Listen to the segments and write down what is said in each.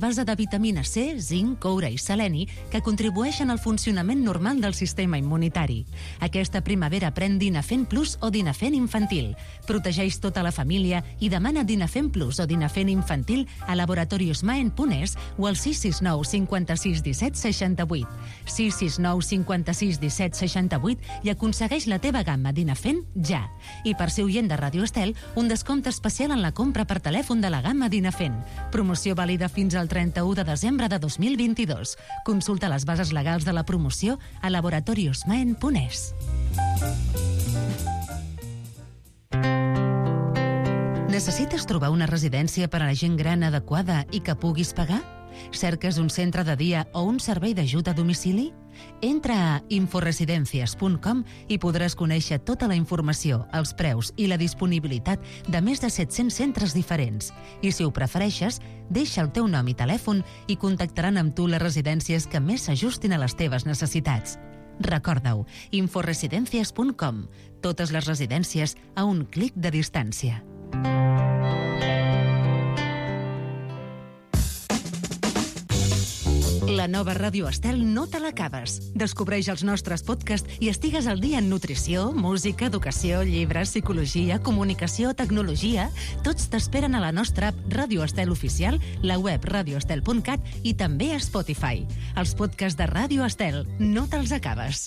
base de vitamina C, zinc, coure i seleni que contribueixen al funcionament normal del sistema immunitari. Aquesta primavera pren Dinafen Plus o Dinafen Infantil. Protegeix tota la família i demana Dinafen Plus o Dinafen Infantil a Laboratorios Maen Punès o al 669 56 17 68. 669 56 17 68 i aconsegueix la teva gamma Dinafen ja. I per ser oient de Radio Estel, un descompte especial en la compra per telèfon de la gamma Dinafen. Promoció vàlida fins al 31 de desembre de 2022. Consulta les bases legals de la promoció a Laboratorios Maen Punès. Necessites trobar una residència per a la gent gran adequada i que puguis pagar? Cerques un centre de dia o un servei d'ajut a domicili? Entra a inforesidencias.com i podràs conèixer tota la informació, els preus i la disponibilitat de més de 700 centres diferents. I si ho prefereixes, deixa el teu nom i telèfon i contactaran amb tu les residències que més s'ajustin a les teves necessitats. Recorda-ho, inforesidencias.com. Totes les residències a un clic de distància. La nova Ràdio Estel no te l'acabes. Descobreix els nostres podcasts i estigues al dia en nutrició, música, educació, llibres, psicologia, comunicació, tecnologia. Tots t'esperen a la nostra app Ràdio Estel Oficial, la web radioestel.cat i també a Spotify. Els podcasts de Ràdio Estel no te'ls acabes.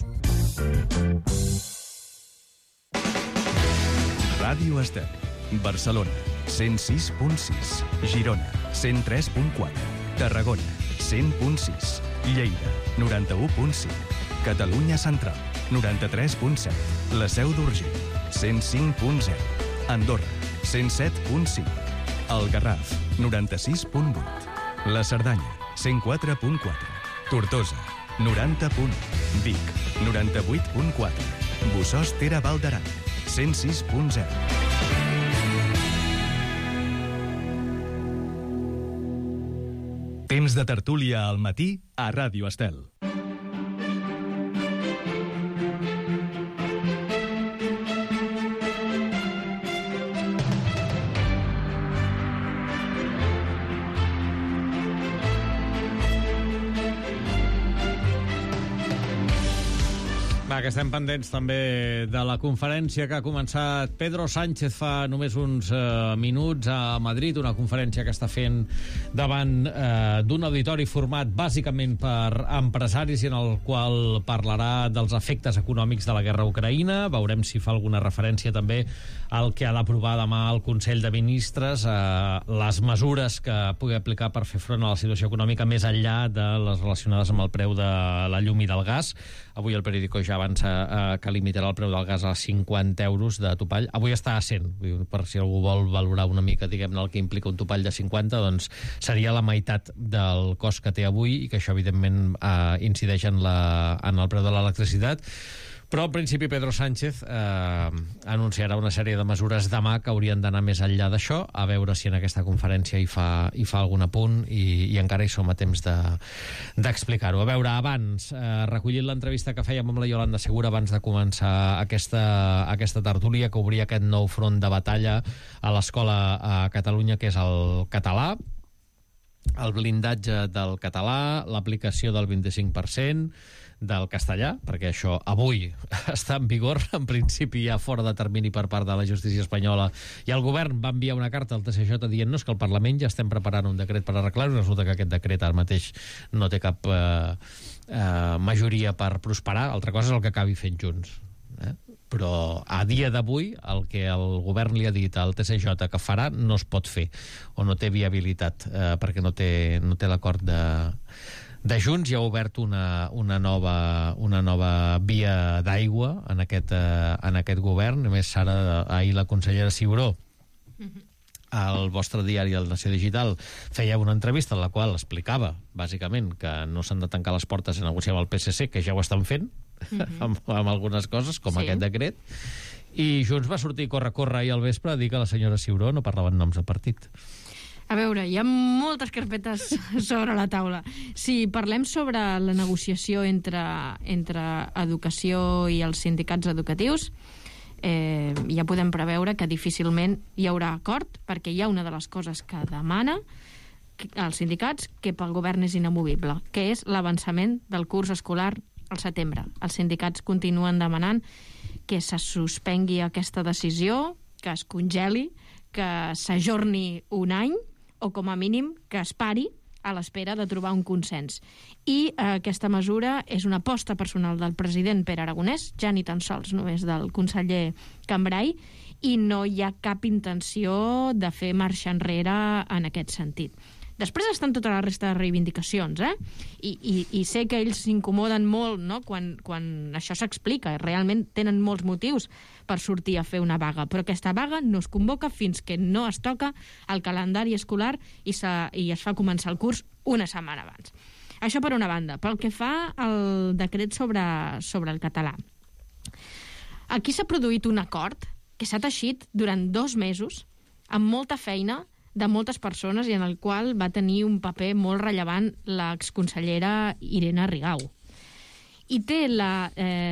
Ràdio Estel, Barcelona, 106.6, Girona, 103.4, Tarragona, 100.6, Lleida, 91.5, Catalunya Central, 93.7, la Seu d'Urgell, 105.0, Andorra, 107.5, el Garraf, 96.8, la Cerdanya, 104.4, Tortosa, 90.1, Vic, 98.4, Bossòst Tere Val d'Aran, 106.0. Temps de tertúlia al matí a Ràdio Estel. Va, que estem pendents també de la conferència que ha començat Pedro Sánchez fa només uns minuts a Madrid, una conferència que està fent davant d'un auditori format bàsicament per empresaris i en el qual parlarà dels efectes econòmics de la guerra a Ucraïna. Veurem si fa alguna referència també al que ha d'aprovar demà el Consell de Ministres, les mesures que pugui aplicar per fer front a la situació econòmica més enllà de les relacionades amb el preu de la llum i del gas. Avui el Periódico ja avança que limitarà el preu del gas a 50 euros de topall. Avui està a 100, per si algú vol valorar una mica, diguem-ne, el que implica un topall de 50, doncs seria la meitat del cost que té avui i que això, evidentment, incideix en el preu de l'electricitat. Però, al principi, Pedro Sánchez anunciarà una sèrie de mesures demà que haurien d'anar més enllà d'això, a veure si en aquesta conferència hi fa algun apunt i encara hi som a temps d'explicar-ho. A veure, abans, recollint l'entrevista que fèiem amb la Iolanda Segura abans de començar aquesta tertúlia que obria aquest nou front de batalla a l'escola a Catalunya, que és el català, el blindatge del català, l'aplicació del 25% del castellà, perquè això avui està en vigor, en principi ja fora de termini per part de la justícia espanyola, i el govern va enviar una carta al TSJ dient-nos que al Parlament ja estem preparant un decret per arreglar-ho. Resulta que aquest decret ara mateix no té cap majoria per prosperar. Altra cosa és el que acabi fent Junts, però a dia d'avui el que el govern li ha dit al TSJ que farà no es pot fer, o no té viabilitat, perquè no té l'acord de Junts. Ja ha obert una nova via d'aigua en aquest govern. A més, ara, ahir la consellera Ciuró al vostre diari El Nació Digital feia una entrevista en la qual explicava bàsicament que no s'han de tancar les portes a negociar amb el PSC, que ja ho estan fent amb algunes coses, com aquest decret, i Junts va sortir corre ahir al vespre a dir que la senyora Ciuró no parlava en noms de partit. A veure, hi ha moltes carpetes sobre la taula. Si parlem sobre la negociació entre educació i els sindicats educatius, ja podem preveure que difícilment hi haurà acord, perquè hi ha una de les coses que demana els sindicats que pel govern és inamovible, que és l'avançament del curs escolar al setembre. Els sindicats continuen demanant que se suspengui aquesta decisió, que es congeli, que s'ajorni un any o, com a mínim, que es pari a l'espera de trobar un consens. I aquesta mesura és una aposta personal del president Pere Aragonès, ja ni tan sols només del conseller Cambray, i no hi ha cap intenció de fer marxa enrere en aquest sentit. Després estan tota la resta de reivindicacions, I sé que ells s'incomoden molt, no?, quan això s'explica. Realment tenen molts motius per sortir a fer una vaga, però aquesta vaga no es convoca fins que no es toca el calendari escolar i es fa començar el curs una setmana abans. Això per una banda. Pel que fa al decret sobre el català. Aquí s'ha produït un acord que s'ha teixit durant 2 mesos amb molta feina de moltes persones i en el qual va tenir un paper molt rellevant l'exconsellera Irene Rigau. I té la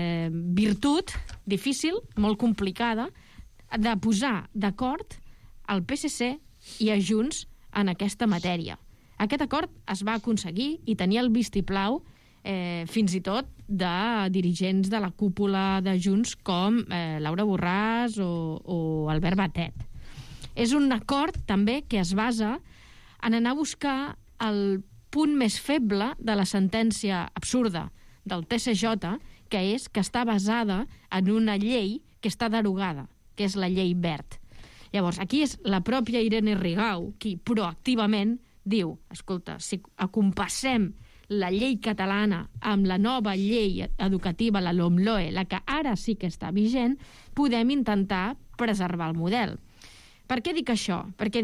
virtut difícil, molt complicada, de posar d'acord el PSC i a Junts en aquesta matèria. Aquest acord es va aconseguir i tenia el vistiplau fins i tot de dirigents de la cúpula de Junts com Laura Borràs o Albert Batet. És un acord també que es basa en anar a buscar el punt més feble de la sentència absurda del TCJ, que és que està basada en una llei que està derogada, que és la llei Wert. Llavors, aquí és la pròpia Irene Rigau qui proactivament diu, escolta, si acompassem la llei catalana amb la nova llei educativa, la LOMLOE, la que ara sí que està vigent, podem intentar preservar el model. Per què dic això?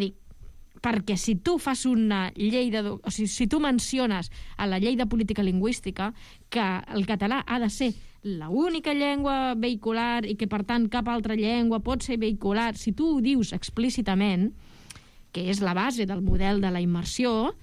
Perquè si tu fas una llei si tu menciones a la llei de política lingüística que el català ha de ser l'única llengua vehicular i que, per tant, cap altra llengua pot ser vehicular, si tu ho dius explícitament, que és la base del model de la immersió,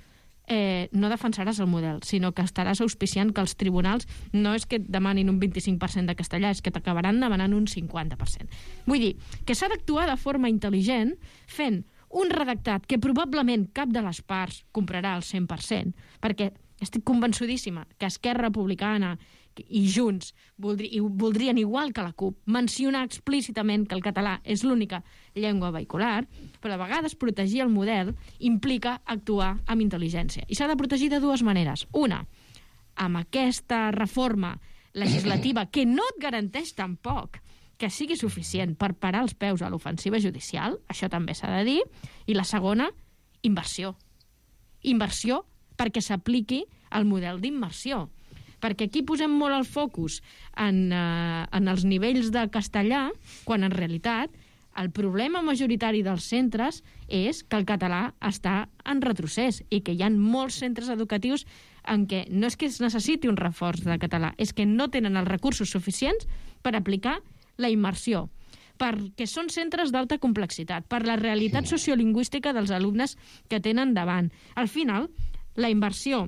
no defensaràs el model, sinó que estaràs auspiciant que els tribunals no és que et demanin un 25% de castellà, és que t'acabaran demanant un 50%. Vull dir, que s'ha d'actuar de forma intel·ligent fent un redactat que probablement cap de les parts comprarà al 100%, perquè estic convençudíssima que Esquerra Republicana i Junts voldrien, igual que la CUP, mencionar explícitament que el català és l'única llengua vehicular, però a vegades protegir el model implica actuar amb intel·ligència. I s'ha de protegir de 2 maneres. Una, amb aquesta reforma legislativa que no et garanteix tampoc que sigui suficient per parar els peus a l'ofensiva judicial, això també s'ha de dir, i la segona, inversió. Inversió perquè s'apliqui el model d'immersió. Perquè aquí posem molt el focus en els nivells de castellà, quan en realitat el problema majoritari dels centres és que el català està en retrocés i que hi ha molts centres educatius en què no és que es necessiti un reforç de català, és que no tenen els recursos suficients per aplicar la immersió, perquè són centres d'alta complexitat, per la realitat sociolingüística dels alumnes que tenen davant. Al final, la immersió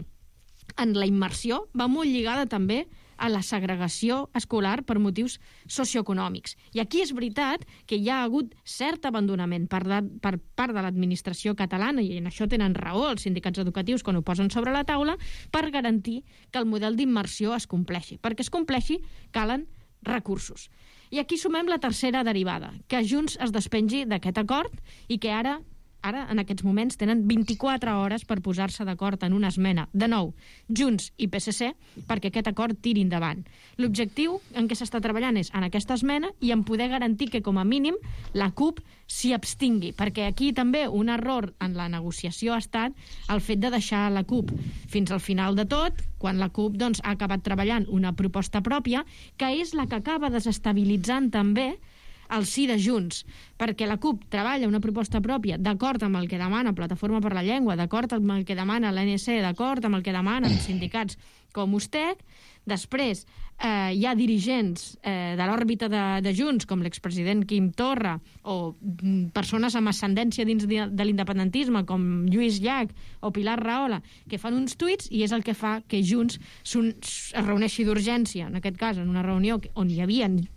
va molt lligada també a la segregació escolar per motius socioeconòmics. I aquí és veritat que hi ha hagut cert abandonament per part de l'administració catalana, i en això tenen raó els sindicats educatius quan ho posen sobre la taula, per garantir que el model d'immersió es compleixi. Perquè es compleixi calen recursos. I aquí sumem la tercera derivada, que Junts es despengi d'aquest acord i que ara, en aquests moments, tenen 24 hores per posar-se d'acord en una esmena, de nou, Junts i PSC, perquè aquest acord tiri endavant. L'objectiu en què s'està treballant és en aquesta esmena i en poder garantir que, com a mínim, la CUP s'hi abstingui, perquè aquí també un error en la negociació ha estat el fet de deixar la CUP fins al final de tot, quan la CUP ha acabat treballant una proposta pròpia, que és la que acaba desestabilitzant també el sí de Junts, perquè la CUP treballa una proposta pròpia d'acord amb el que demana Plataforma per la Llengua, d'acord amb el que demana l'ANC, d'acord amb el que demanen sindicats com USTEC. Després hi ha dirigents de l'òrbita de Junts, com l'expresident Quim Torra, o persones amb ascendència dins de l'independentisme, com Lluís Llach o Pilar Rahola, que fan uns tuits i és el que fa que Junts es reuneixi d'urgència, en aquest cas en una reunió on hi havia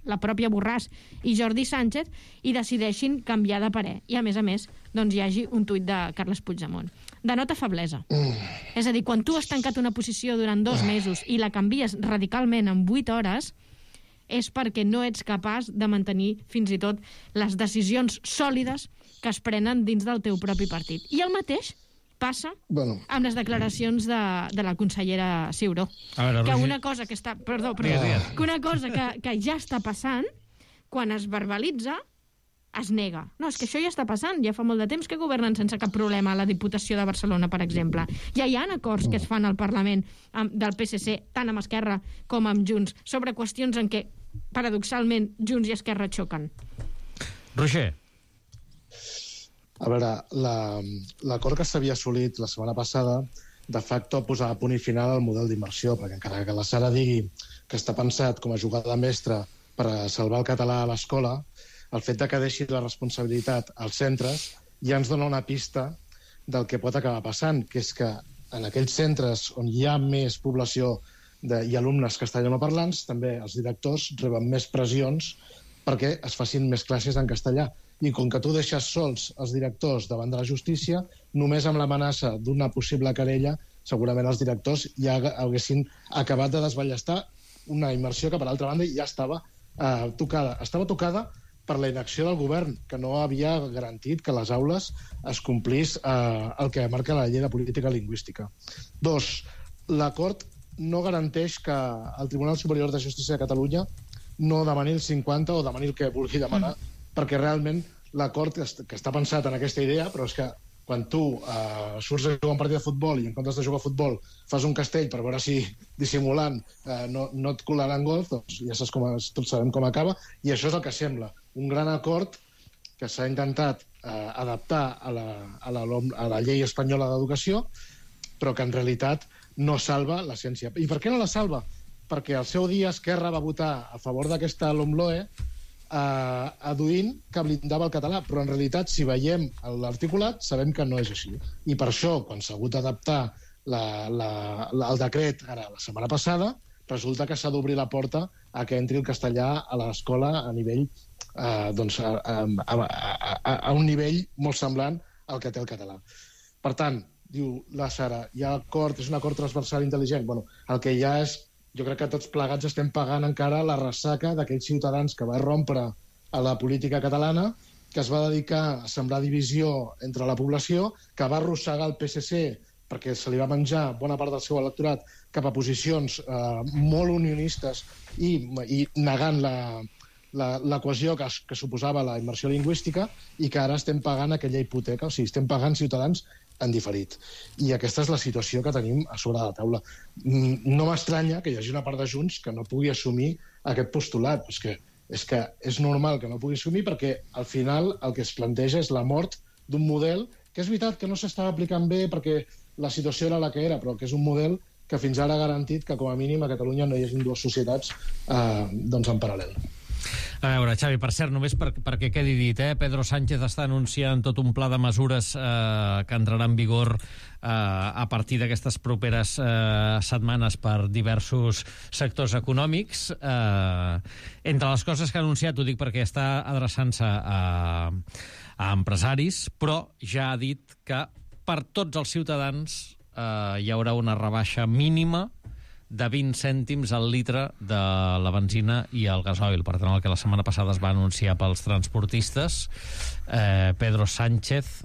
la pròpia Borràs i Jordi Sánchez, i decideixin canviar de parer. I, a més, doncs hi hagi un tuit de Carles Puigdemont. Denota feblesa. És a dir, quan tu has tancat una posició durant 2 mesos i la canvies radicalment en 8 hores, és perquè no ets capaç de mantenir fins i tot les decisions sòlides que es prenen dins del teu propi partit. I el mateix passa amb les declaracions de la consellera Ciuró. Que una cosa que està... Perdó, que una cosa que ja està passant, quan es verbalitza, es nega. No, és que això ja està passant. Ja fa molt de temps que governen sense cap problema a la Diputació de Barcelona, per exemple. Ja hi ha acords que es fan al Parlament del PSC, tant amb Esquerra com amb Junts, sobre qüestions en què, paradoxalment, Junts i Esquerra xoquen. Roger. A veure, l'acord que s'havia assolit la setmana passada de facto posava punt i final al model d'immersió, perquè encara que la Sara digui que està pensat com a jugada mestra per salvar el català a l'escola, el fet de que deixi la responsabilitat als centres ja ens dona una pista del que pot acabar passant, que és que en aquells centres on hi ha més població i alumnes castellanoparlants, també els directors reben més pressions perquè es facin més classes en castellà. I com que tu deixes sols els directors davant de la justícia, només amb l'amenaça d'una possible querella, segurament els directors ja haguessin acabat de desballestar una immersió que, per altra banda, ja estava tocada. Estava tocada per la inacció del govern, que no havia garantit que a les aules es complís el que marca la llei de política lingüística. 2. L'acord no garanteix que el Tribunal Superior de Justícia de Catalunya no demani el 50 o demani el que vulgui demanar, perquè realment l'acord que està pensat en aquesta idea, però és que quan tu surts a jugar un partit de futbol i en comptes de jugar a futbol fas un castell per veure si dissimulant no et colaran gols, doncs ja saps tots sabem com acaba, i això és el que sembla. Un gran acord que s'ha intentat adaptar a la llei espanyola d'educació, però que en realitat no salva la ciència. I per què no la salva? Perquè al seu dia Esquerra va votar a favor d'aquesta LOMLOE aduint que blindava el català, però en realitat, si veiem l'articulat, sabem que no és així. I per això, quan s'ha hagut d'adaptar el decret ara la setmana passada, resulta que s'ha d'obrir la porta a que entri el castellà a l'escola a nivell a un nivell molt semblant al que té el català. Per tant, diu la Sara, hi ha acord, és un acord transversal intel·ligent. Bueno, el que hi ha és, jo crec que tots plegats estem pagant encara la ressaca d'aquells ciutadans que va rompre a la política catalana, que es va dedicar a sembrar divisió entre la població, que va arrossegar el PSC perquè se li va menjar bona part del seu electorat cap a posicions molt unionistes i negant la cohesió que suposava la immersió lingüística, i que ara estem pagant aquella hipoteca, o sigui, estem pagant ciutadans en diferit. I aquesta és la situació que tenim a sobre de la taula. No m'estranya que hi hagi una part de Junts que no pugui assumir aquest postulat. És que és normal que no pugui assumir, perquè al final el que es planteja és la mort d'un model que és veritat que no s'estava aplicant bé perquè la situació era la que era, però que és un model que fins ara ha garantit que com a mínim a Catalunya no hi hagi dues societats en paral·lel. A veure, Xavi, per cert, només perquè quedi dit, Pedro Sánchez està anunciant tot un pla de mesures que entrarà en vigor a partir d'aquestes properes setmanes per diversos sectors econòmics. Entre les coses que ha anunciat, ho dic perquè està adreçant-se a empresaris, però ja ha dit que per tots els ciutadans hi haurà una rebaixa mínima de 20 cèntims al litre de la benzina i el gasoil. Per tant, el que la setmana passada es va anunciar pels transportistes, Pedro Sánchez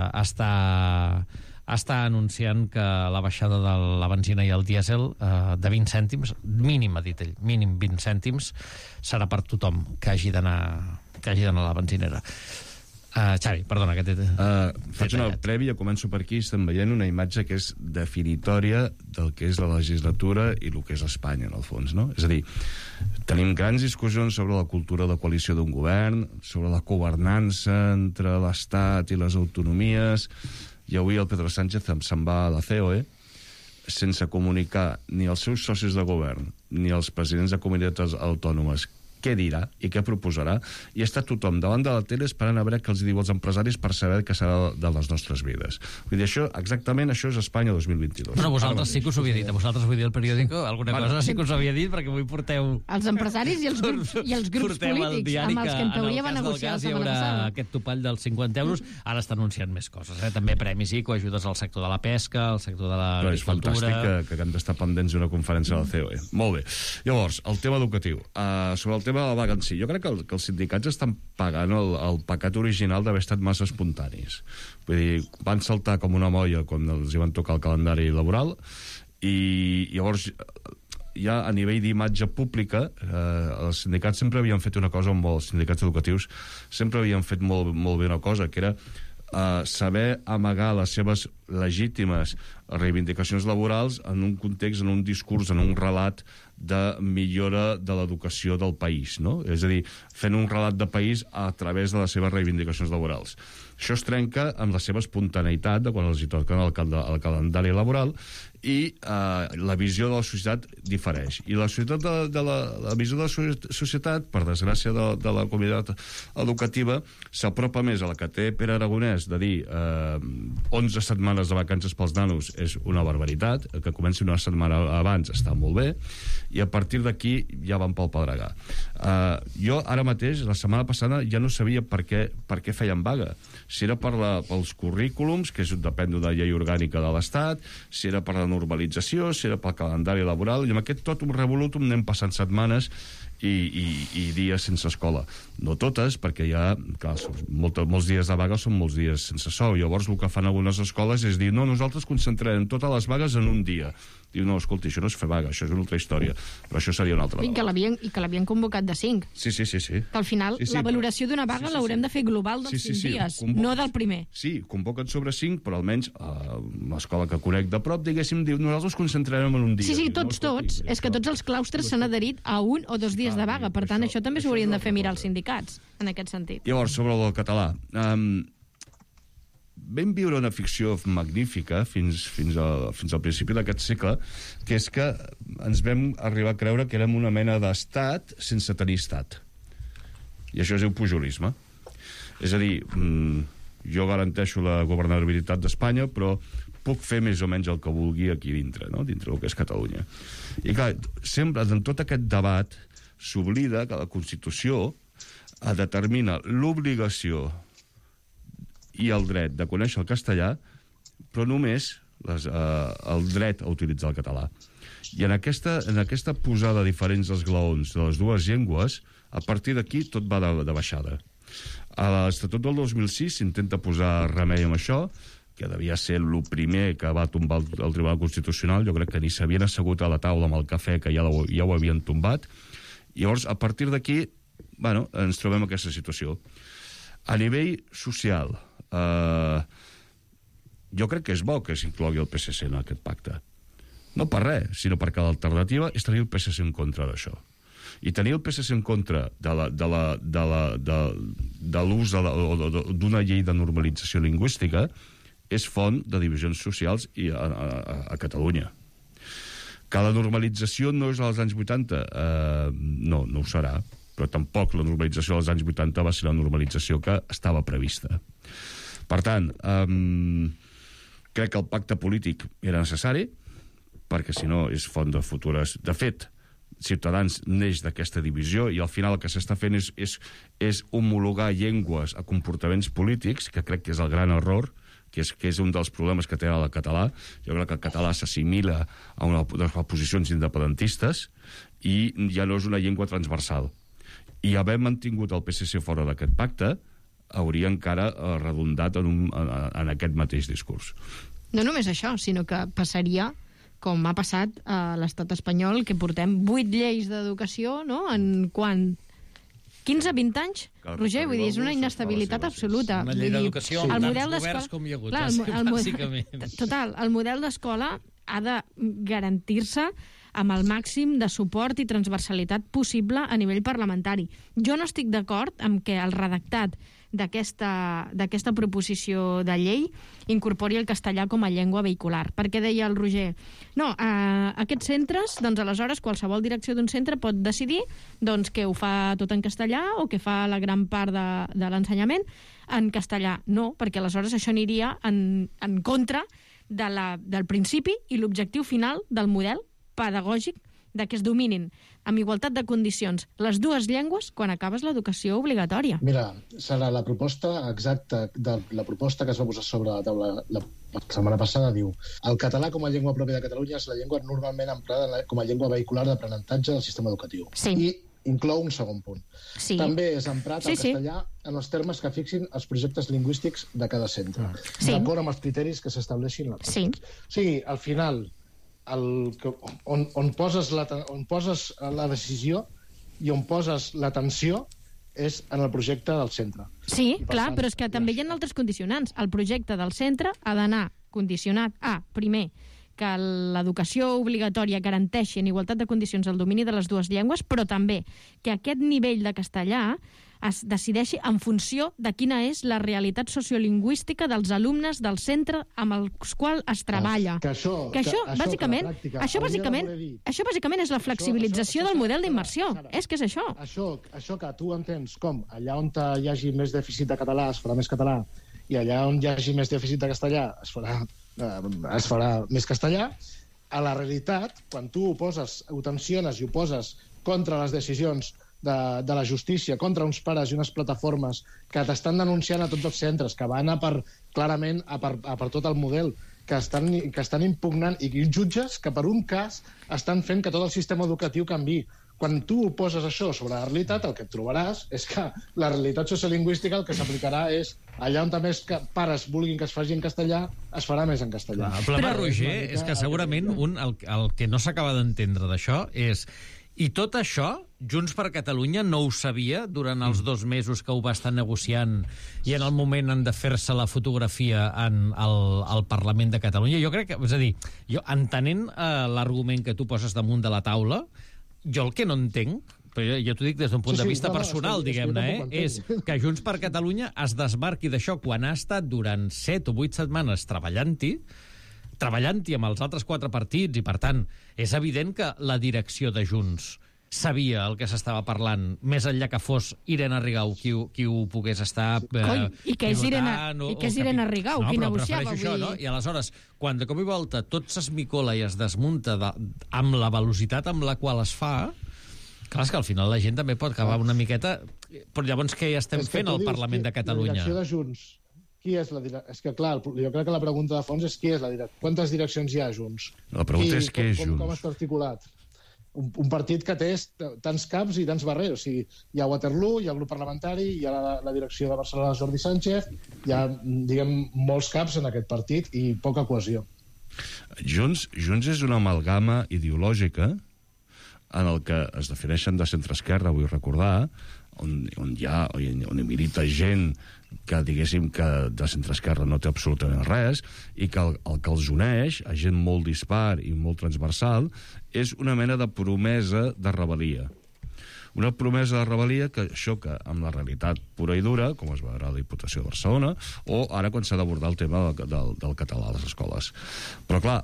està anunciant que la baixada de la benzina i el dièsel de 20 cèntims, mínim, ha dit ell, mínim 20 cèntims, serà per tothom que hagi d'anar a la benzinera. Xavi, perdona, que faig una prèvia, començo per aquí. Estem veient una imatge que és definitòria del que és la legislatura i el que és Espanya, en el fons, no? És a dir, tenim grans discussions sobre la cultura de coalició d'un govern, sobre la governança entre l'Estat i les autonomies, i avui el Pedro Sánchez se'n va a la COE sense comunicar ni als seus socis de govern ni als presidents de comunitats autònomes què dirà i què proposarà, i està tothom davant de la tele esperant a veure què els diu els empresaris per saber què serà de les nostres vides. Vull dir, això és Espanya 2022. Però vosaltres sí que us ho havia dit. A vosaltres, vull dir, el periòdico, alguna cosa sí que us havia dit, perquè avui porteu... Els empresaris i els grups polítics, amb els que en teoria va negociar la setmana passada. Aquest topall dels 50 euros, ara està anunciant més coses. També premis i coajudes al sector de la pesca, al sector de l'agricultura... És fantàstic que hem d'estar pendents d'una conferència de la COE. Molt bé. Llavors, el tema educatiu. Sobre el tema de la vaga en si, jo crec que els sindicats estan pagant el pecat original d'haver estat massa espontanis. Vull dir, van saltar com una molla quan els hi van tocar el calendari laboral, i llavors ja a nivell d'imatge pública els sindicats sempre havien fet una cosa, els sindicats educatius sempre havien fet molt bé una cosa, que era saber amagar les seves legítimes reivindicacions laborals en un context, en un discurs, en un relat de millora de l'educació del país, no? És a dir, fent un relat de país a través de les seves reivindicacions laborals. Això es trenca amb la seva espontaneïtat de quan els hi toquen el calendari laboral, i la visió de la societat difereix. I la visió de la societat, per desgràcia de la comunitat educativa, s'apropa més a la que té Pere Aragonès de dir 11 setmanes de vacances pels nanos és una barbaritat, que comenci una setmana abans està molt bé, i a partir d'aquí ja van pel pedregar. Jo ara mateix, la setmana passada, ja no sabia per què feien vaga. Si era pels currículums, que depèn d'una llei orgànica de l'Estat, si era per la normalització, si era pel calendari laboral, i amb aquest totum revolutum anem passant setmanes i dies sense escola. No totes, perquè ja, clar, molts dies de vaga són molts dies sense sou. Llavors el que fan algunes escoles és dir, no, nosaltres concentrarem totes les vagues en un dia. Diu, no, escolti, això no és fer vaga, això és una altra història. Però això seria una altra vaga. I que l'havien convocat de 5. Sí. Que al final la valoració d'una vaga l'haurem de fer global dels 5 dies, no del primer. Sí, convoquen sobre 5, però almenys l'escola que conec de prop, diguéssim, diu, nosaltres concentrarem en un dia. Sí, tots. És que tots els claustres s'han adherit a 1 o 2 dies de vaga. Per tant, això també s'ho haurien de fer mirar els sindicats, en aquest sentit. Llavors, sobre el català... Vam viure una ficció magnífica fins al principi d'aquest segle, que és que ens vam arribar a creure que érem una mena d'estat sense tenir estat. I això es diu pujolisme. És a dir, jo garanteixo la governabilitat d'Espanya, però puc fer més o menys el que vulgui aquí dintre, no? Dintre del que és Catalunya. I clar, sempre en tot aquest debat s'oblida que la Constitució determina l'obligació i el dret de conèixer el castellà, però només el dret a utilitzar el català. I en aquesta posada de diferents esglaons de les dues llengües, a partir d'aquí tot va de baixada. A l'Estatut del 2006 s'intenta posar remei amb això, que devia ser el primer que va tombar el Tribunal Constitucional. Jo crec que ni s'havien assegut a la taula amb el cafè, que ja ho havien tombat. I llavors, a partir d'aquí, ens trobem en aquesta situació. A nivell social, jo crec que és bo que s'inclogui el PSC en aquest pacte. No per res, sinó perquè l'alternativa és tenir el PSC en contra d'això. I tenir el PSC en contra de l'ús d'una llei de normalització lingüística és font de divisions socials a Catalunya. Que la normalització no és als anys 80? No ho serà. Però tampoc la normalització dels anys 80 va ser la normalització que estava prevista. Per tant, crec que el pacte polític era necessari, perquè si no és font de futures... De fet, Ciutadans neix d'aquesta divisió i al final el que s'està fent és homologar llengües a comportaments polítics, que crec que és el gran error, que és un dels problemes que té el català. Jo crec que el català s'assimila a una de les posicions independentistes i ja no és una llengua transversal. I haver mantingut el PSC fora d'aquest pacte hauria encara redundat en aquest mateix discurs. No només això, sinó que passaria, com ha passat a l'estat espanyol, que portem 8 lleis d'educació, no?, en quan 15-20 anys, Roger, vull dir, és una inestabilitat absoluta. Una llei d'educació amb tants governs com hi ha hagut, bàsicament. Total, el model d'escola ha de garantir-se amb el màxim de suport i transversalitat possible a nivell parlamentari. Jo no estic d'acord amb que el redactat d'aquesta proposició de llei incorpori el castellà com a llengua vehicular. Perquè deia el Roger, no, aquests centres, doncs aleshores qualsevol direcció d'un centre pot decidir doncs, que ho fa tot en castellà o que fa la gran part de l'ensenyament en castellà. No, perquè aleshores això aniria en contra del principi i l'objectiu final del model pedagògic de que es dominin amb igualtat de condicions les dues llengües quan acabes l'educació obligatòria. Mira, Sara, la proposta exacta la proposta que es va posar sobre la taula la setmana passada diu: el català com a llengua pròpia de Catalunya és la llengua normalment emprada com a llengua vehicular d'aprenentatge del sistema educatiu. Sí. I inclou un segon punt. Sí. També és emprat el castellà en els termes que fixin els projectes lingüístics de cada centre, d'acord amb els criteris que s'estableixin. Sí. O sigui, al final, on poses la decisió i on poses l'atenció és en el projecte del centre. Sí, clar, però és que també hi ha altres condicionants. El projecte del centre ha d'anar condicionat a, primer, que l'educació obligatòria garanteixi en igualtat de condicions el domini de les dues llengües, però també que aquest nivell de castellà es decideixi en funció de quina és la realitat sociolingüística dels alumnes del centre amb els quals es treballa. Això bàsicament és la flexibilització del model d'immersió. És que és això. Això que tu entens com allà on hi hagi més dèficit de català es farà més català i allà on hi hagi més dèficit de castellà es farà més castellà, a la realitat, quan tu ho tensiones i ho poses contra les decisions de la justícia, contra uns pares i unes plataformes que t'estan denunciant a tots els centres, que van clarament a per tot el model, que estan impugnant, i jutges que per un cas estan fent que tot el sistema educatiu canviï. Quan tu poses això sobre la realitat, el que et trobaràs és que la realitat sociolingüística el que s'aplicarà és allà on més pares vulguin que es faci en castellà, es farà més en castellà. El problema, Roger, és que segurament el que no s'acaba d'entendre d'això és... I tot això, Junts per Catalunya no ho sabia durant els 2 mesos que ho va estar negociant i en el moment han de fer-se la fotografia al Parlament de Catalunya. Jo crec que, és a dir, jo entenent l'argument que tu poses damunt de la taula, jo el que no entenc, però jo t'ho dic des d'un punt de vista personal, diguem-ne, és que Junts per Catalunya es desmarqui d'això quan ha estat durant 7 o 8 setmanes treballant-hi amb els altres 4 partits, i per tant és evident que la direcció de Junts sabia el que s'estava parlant, més enllà que fos Irene Rigau qui ho pogués estar I que és Irene Rigau qui negociava avui. Això, no? I aleshores, quan de cop i volta tot s'esmicola i es desmunta amb la velocitat amb la qual es fa, clar, és que al final la gent també pot acabar una miqueta... Però llavors què estem fent al Parlament de Catalunya? La direcció de Junts, qui és la direcció? És que, clar, jo crec que la pregunta de fons és qui és la direcció. Quantes direccions hi ha Junts? La pregunta és què és Junts. Com està articulat? Un partit que té tants caps i tants barrers. O sigui, hi ha Waterloo, hi ha el grup parlamentari, hi ha la direcció de Barcelona de Jordi Sánchez, hi ha, diguem, molts caps en aquest partit i poca cohesió. Junts és una amalgama ideològica en el que es defineixen de centre-esquerra, vull recordar, on hi milita gent que, diguéssim, que de centre-esquerra no té absolutament res, i que el que els uneix, a gent molt dispar i molt transversal, és una mena de promesa de rebel·lia. Una promesa de rebel·lia que xoca amb la realitat pura i dura, com es veurà a la Diputació de Barcelona, o ara quan s'ha d'abordar el tema del català a les escoles. Però, clar,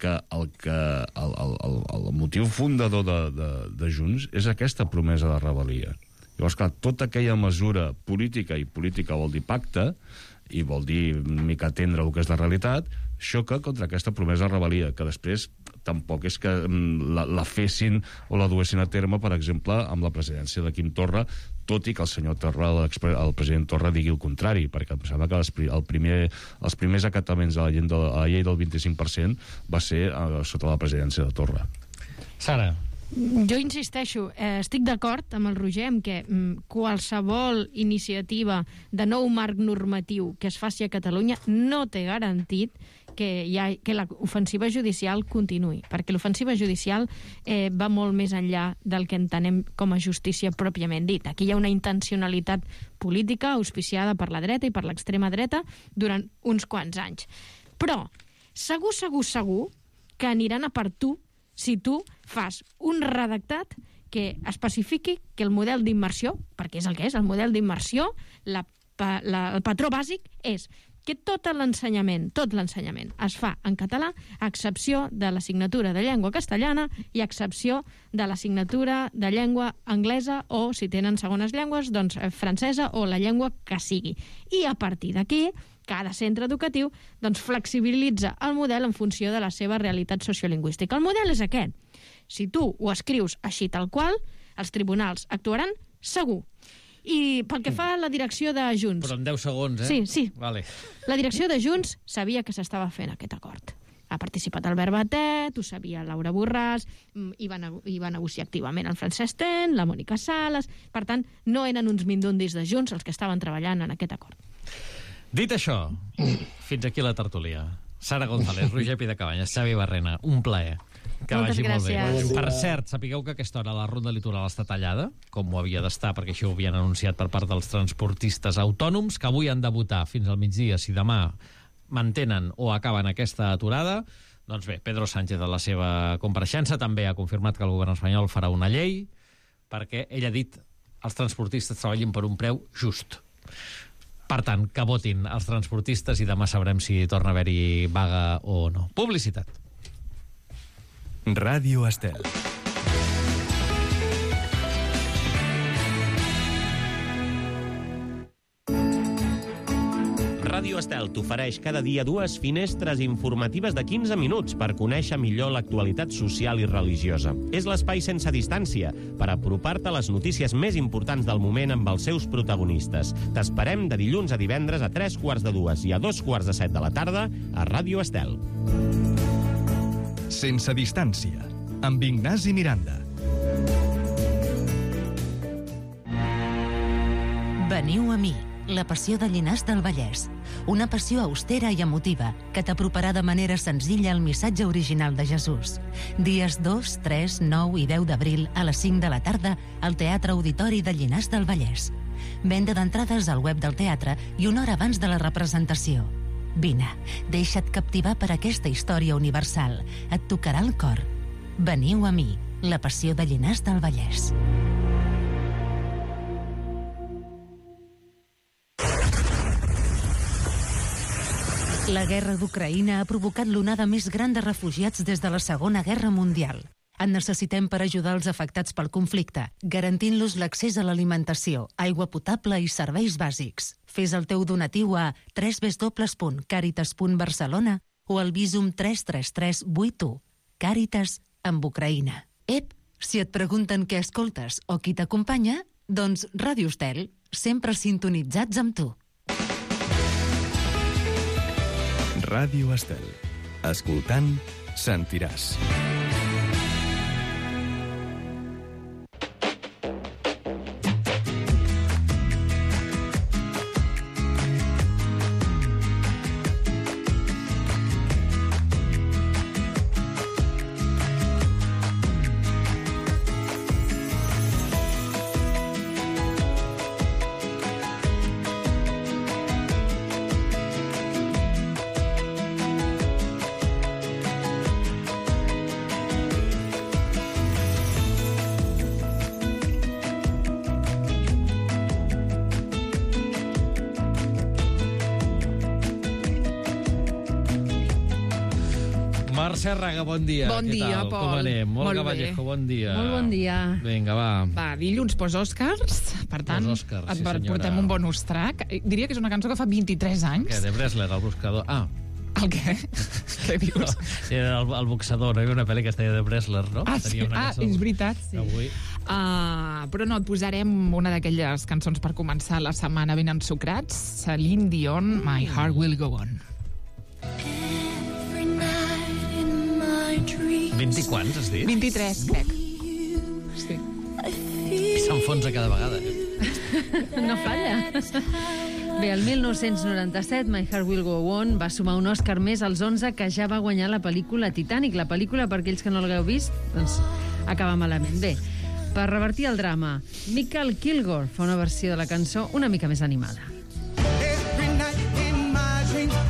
el motiu fundador de Junts és aquesta promesa de rebel·lia. Llavors, clar, tota aquella mesura política, i política vol dir pacte, i vol dir una mica atendre el que és la realitat, xoca contra aquesta promesa de rebel·lia, que després tampoc és que la fessin o la duessin a terme, per exemple, amb la presidència de Quim Torra, tot i que el senyor Torra, el president Torra, digui el contrari, perquè em sembla que els primers acataments a la llei del 25% va ser sota la presidència de Torra. Sara. Jo insisteixo, estic d'acord amb el Roger en que qualsevol iniciativa de nou marc normatiu que es faci a Catalunya no té garantit que l'ofensiva judicial continuï, perquè l'ofensiva judicial va molt més enllà del que entenem com a justícia pròpiament dit. Aquí hi ha una intencionalitat política auspiciada per la dreta i per l'extrema dreta durant uns quants anys. Però segur que aniran a per tu si tu fas un redactat que especifiqui que el model d'immersió, perquè és el que és, el model d'immersió, la el patró bàsic és que tot l'ensenyament es fa en català, a excepció de l'assignatura de llengua castellana i a excepció de l'assignatura de llengua anglesa o, si tenen segones llengües, doncs francesa o la llengua que sigui. I a partir d'aquí, cada centre educatiu doncs, flexibilitza el model en funció de la seva realitat sociolingüística. El model és aquest. Si tu ho escrius així tal qual, els tribunals actuaran segur. I pel que fa a la direcció de Junts... Però en 10 segons, eh? Sí. Vale. La direcció de Junts sabia que s'estava fent aquest acord. Ha participat Albert Batet, ho sabia Laura Borràs, hi va negociar activament el Francesc Ten, la Mònica Sales... Per tant, no eren uns mindundis de Junts els que estaven treballant en aquest acord. Dit això, fins aquí la tertúlia. Sara González, Roger Pidecabanyes, Xavi Barrena, un plaer. Que Moltes vagi gràcies. molt bé. Per cert, sapigueu que a aquesta hora la ronda litoral està tallada, com ho havia d'estar, perquè això ho havien anunciat per part dels transportistes autònoms, que avui han de votar fins al migdia si demà mantenen o acaben aquesta aturada. Doncs bé, Pedro Sánchez, a la seva compareixença, també ha confirmat que el govern espanyol farà una llei, perquè ell ha dit els transportistes treballin per un preu just. Per tant, que votin els transportistes i demà sabrem si torna a haver-hi vaga o no. Publicitat. Ràdio Estel. Ràdio Estel t'ofereix cada dia 2 finestres informatives de 15 minuts per conèixer millor l'actualitat social i religiosa. És l'espai sense distància per apropar-te a les notícies més importants del moment amb els seus protagonistes. T'esperem de dilluns a divendres a 3:45 i a 2:45 de la tarda a Ràdio Estel. Sense distància, amb Ignasi Miranda. Veniu a mi, la passió de Llinars del Vallès. Una passió austera i emotiva que t'aproparà de manera senzilla al missatge original de Jesús. Dies 2, 3, 9 i 10 d'abril a les 5 de la tarda al Teatre Auditori de Llinars del Vallès. Venda d'entrades al web del teatre i una hora abans de la representació. Vine, deixa't captivar per aquesta història universal. Et tocarà el cor. Veniu a mi, la passió de Llinars del Vallès. La guerra d'Ucraïna ha provocat l'onada més gran de refugiats des de la Segona Guerra Mundial. En necessitem per ajudar els afectats pel conflicte, garantint-los l'accés a l'alimentació, aigua potable i serveis bàsics. Fes el teu donatiu a www.caritas.barcelona o al Visum 3338. Càritas amb Ucraïna. Ep, si et pregunten què escoltes o qui t'acompanya, doncs Ràdio Estel, sempre sintonitzats amb tu. Ràdio Estel. Escoltant, sentiràs. Mercè Raga, bon dia. Bon dia, Què tal? Pol. Com anem? Molt Olga bé. Vallejo, bon dia. Molt bon dia. Vinga, va. Va, dilluns post-Oscars, per tant, Post-Oscars, sí, et senyora. portem un bonus track. Diria que és una cançó que fa 23 anys. Què, de Bresler, el buscador? Ah, El què? Què dius? era el boxador, no? Hi havia una pel·li que es deia de Bresler, no? Ah, Tenia sí? una cançó. És veritat. Sí. Avui. Però no, et posarem una d'aquelles cançons per començar la setmana ben ensucrats. Celine Dion, My Heart Will Go On. 20 quants, has dit? 23, crec. Sí. I s'enfonsa cada vegada. No falla. Bé, el 1997, My Heart Will Go On va sumar un Òscar més als 11 que ja va guanyar la pel·lícula Titanic. La pel·lícula, per aquells que no l'hagueu vist, doncs acaba malament. Bé, per revertir el drama, Michael Kilgore fa una versió de la cançó una mica més animada.